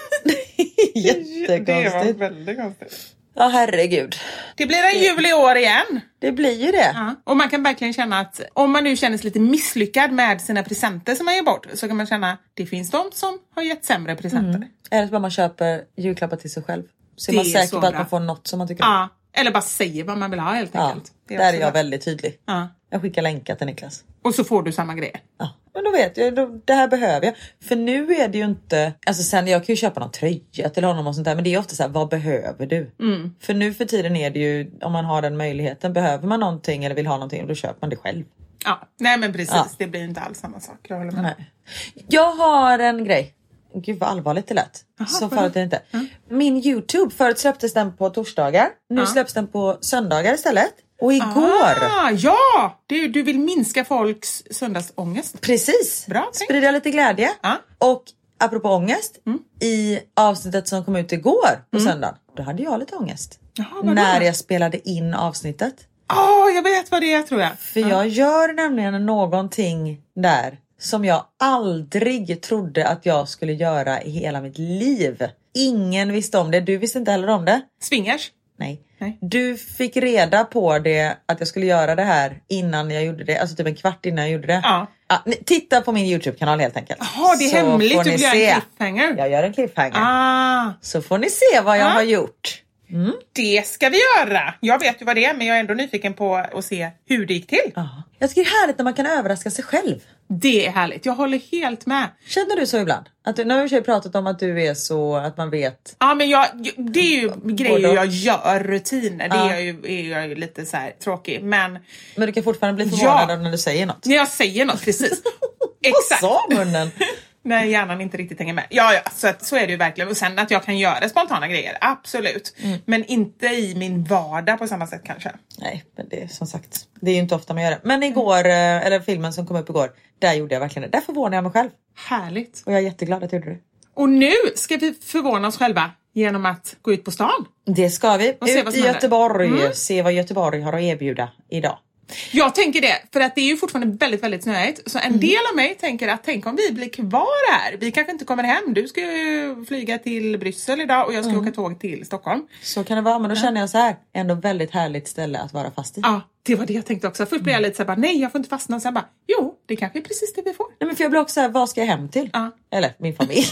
Jättekonstigt.
Det var väldigt konstigt.
Ja, herregud.
Det blir en jul i år igen.
Det blir ju det.
Ja. Och man kan verkligen känna att om man nu känner sig lite misslyckad med sina presenter som man ger bort, så kan man känna att det finns de som har gett sämre presenter.
Mm. Eller så bara man köper julklappar till sig själv. Så är
det
man säker på att
bra.
Man får något som man tycker
om. Ja. Eller bara säger vad man vill ha helt enkelt.
Ja.
Det är
där är jag
bra.
väldigt tydlig.
Ja.
Jag skickar länkar till Niklas.
Och så får du samma grejer.
Ja, men då vet jag, då, det här behöver jag. För nu är det ju inte, alltså sen jag kan ju köpa någon tröja till honom och sånt där. Men det är ofta så här, vad behöver du?
Mm.
För nu för tiden är det ju, om man har den möjligheten, behöver man någonting eller vill ha någonting, då köper man det själv.
Ja, nej men precis,
ja.
Det blir inte alls samma sak. Jag håller med.
Nej. Jag har en grej. Gud vad allvarligt det lät.
Aha,
så förut är det inte. Mm. Min YouTube, förut släpptes den på torsdagar. Nu ja. släpps den på söndagar istället. Och igår...
Ah, ja! Du, du vill minska folks söndagsångest.
Precis.
Bra.
Sprida lite glädje.
Ah.
Och apropå ångest. Mm. I avsnittet som kom ut igår på
mm.
söndag. Då hade jag lite ångest.
Jaha,
när jag spelade in avsnittet.
Ja, oh, jag vet vad det är tror jag.
För ah. jag gör nämligen någonting där som jag aldrig trodde att jag skulle göra i hela mitt liv. Ingen visste om det. Du visste inte heller om det.
Swingers?
Nej.
Nej.
Du fick reda på det att jag skulle göra det här innan jag gjorde det. Alltså typ en kvart innan jag gjorde det.
Ja.
Ja, titta på min YouTube-kanal helt enkelt.
Jaha, det är
så
hemligt. Du
blir
en cliffhanger.
Jag gör en cliffhanger.
Ah.
Så får ni se vad jag
ah.
har gjort. Mm.
Det ska vi göra. Jag vet ju vad det är, men jag är ändå nyfiken på att se hur det gick till.
Ah. Jag tycker det är härligt när man kan överraska sig själv.
Det är härligt. Jag håller helt med.
Känner du så ibland? Att du, nu har vi pratat om att du är så att man vet.
Ja, men jag, det är ju grejer jag gör, rutiner. Det
ja.
är, ju, är jag ju lite så här tråkig. Men,
men du kan fortfarande bli förvånad ja. när du säger något.
När jag säger något, precis.
Exakt. Vad sa munnen?
När hjärnan inte riktigt hänger med. Ja, ja så, så är det ju verkligen. Och sen att jag kan göra spontana grejer, absolut. Mm. Men inte i min vardag på samma sätt kanske.
Nej, men det är som sagt, det är ju inte ofta man gör det. Men igår, mm. eller filmen som kom upp igår, där gjorde jag verkligen det. Där förvånade jag mig själv.
Härligt.
Och jag är jätteglad att jag gjorde det.
Och nu ska vi förvåna oss själva genom att gå ut på stan.
Det ska vi.
Och se
ut i Göteborg.
Mm.
Se vad Göteborg har att erbjuda idag.
Jag tänker det, för att det är ju fortfarande väldigt, väldigt snöigt. Så en mm. del av mig tänker att tänk om vi blir kvar här. Vi kanske inte kommer hem. Du ska ju flyga till Bryssel idag och jag ska mm. åka tåg till Stockholm.
Så kan det vara, men då känner jag så här. Ändå väldigt härligt ställe att vara fast i.
Ja, det var det jag tänkte också. Först blev jag lite så här, bara, nej jag får inte fastna. Och sen bara, jo, det kanske är precis det vi får.
Nej, men för jag blir också så här, vad ska jag hem till?
Ja.
Eller min familj.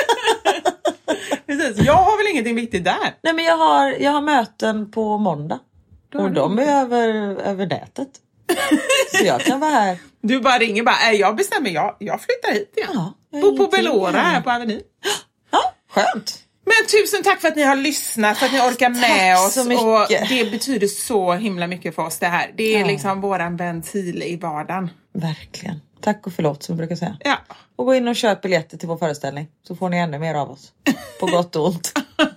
Precis, jag har väl ingenting viktigt där.
Nej, men jag har, jag har möten på måndag. Och de är över, över nätet. Så jag kan vara här.
Du bara ringer bara, äh, jag bestämmer, jag, jag flyttar hit igen. Ja, Bo på Belora här på Avenyn.
Ja, skönt.
Men tusen tack för att ni har lyssnat, för att ni orkar med
tack
oss.
Så mycket.
Och det betyder så himla mycket för oss det här. Det är
ja.
liksom våran ventil i vardagen.
Verkligen. tack och förlåt som vi brukar säga.
Ja.
Och gå in och köp biljetter till vår föreställning. Så får ni ännu mer av oss. På gott och ont.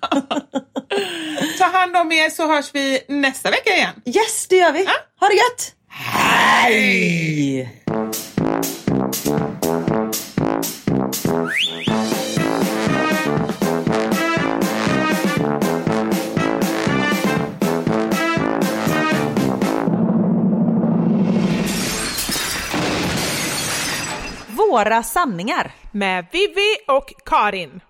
Ta hand om er så hörs vi nästa vecka igen.
Yes, det gör vi.
Ja.
Ha det gött! Hej! Våra sanningar
med Vivi och Karin.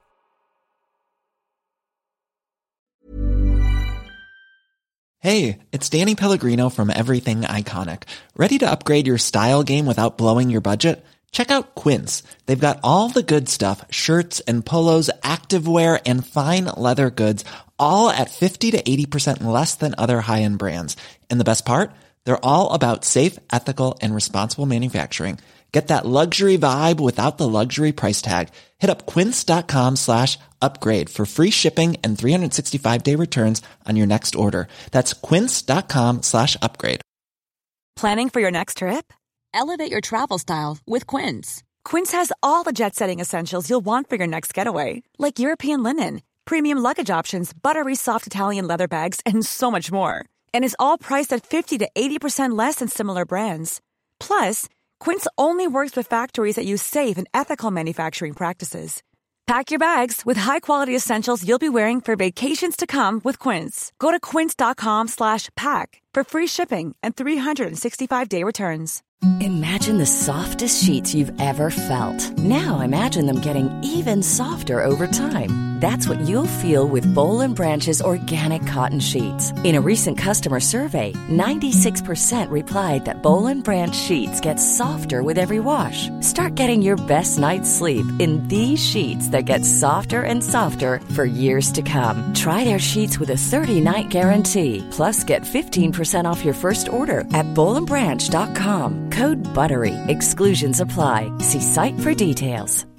Hey, it's Danny Pellegrino from Everything Iconic. Ready to upgrade your style game without blowing your budget? Check out Quince. They've got all the good stuff, shirts and polos, activewear, and fine leather goods, all at fifty to eighty percent less than other high-end brands. And the best part? They're all about safe, ethical, and responsible manufacturing. Get that luxury vibe without the luxury price tag. Hit up quince.com slash upgrade for free shipping and three sixty-five day returns on your next order. That's quince.com slash upgrade.
Planning for your next trip? Elevate your travel style with Quince. Quince has all the jet-setting essentials you'll want for your next getaway, like European linen, premium luggage options, buttery soft Italian leather bags, and so much more. And is all priced at fifty to eighty percent less than similar brands. Plus, Quince only works with factories that use safe and ethical manufacturing practices. Pack your bags with high-quality essentials you'll be wearing for vacations to come with Quince. Go to quince.com slash pack for free shipping and three sixty-five day returns.
Imagine the softest sheets you've ever felt. Now imagine them getting even softer over time. That's what you'll feel with Boll and Branch's organic cotton sheets. In a recent customer survey, ninety-six percent replied that Boll and Branch sheets get softer with every wash. Start getting your best night's sleep in these sheets that get softer and softer for years to come. Try their sheets with a thirty night guarantee. Plus, get fifteen percent off your first order at boll and branch dot com. Code BUTTERY. Exclusions apply. See site for details.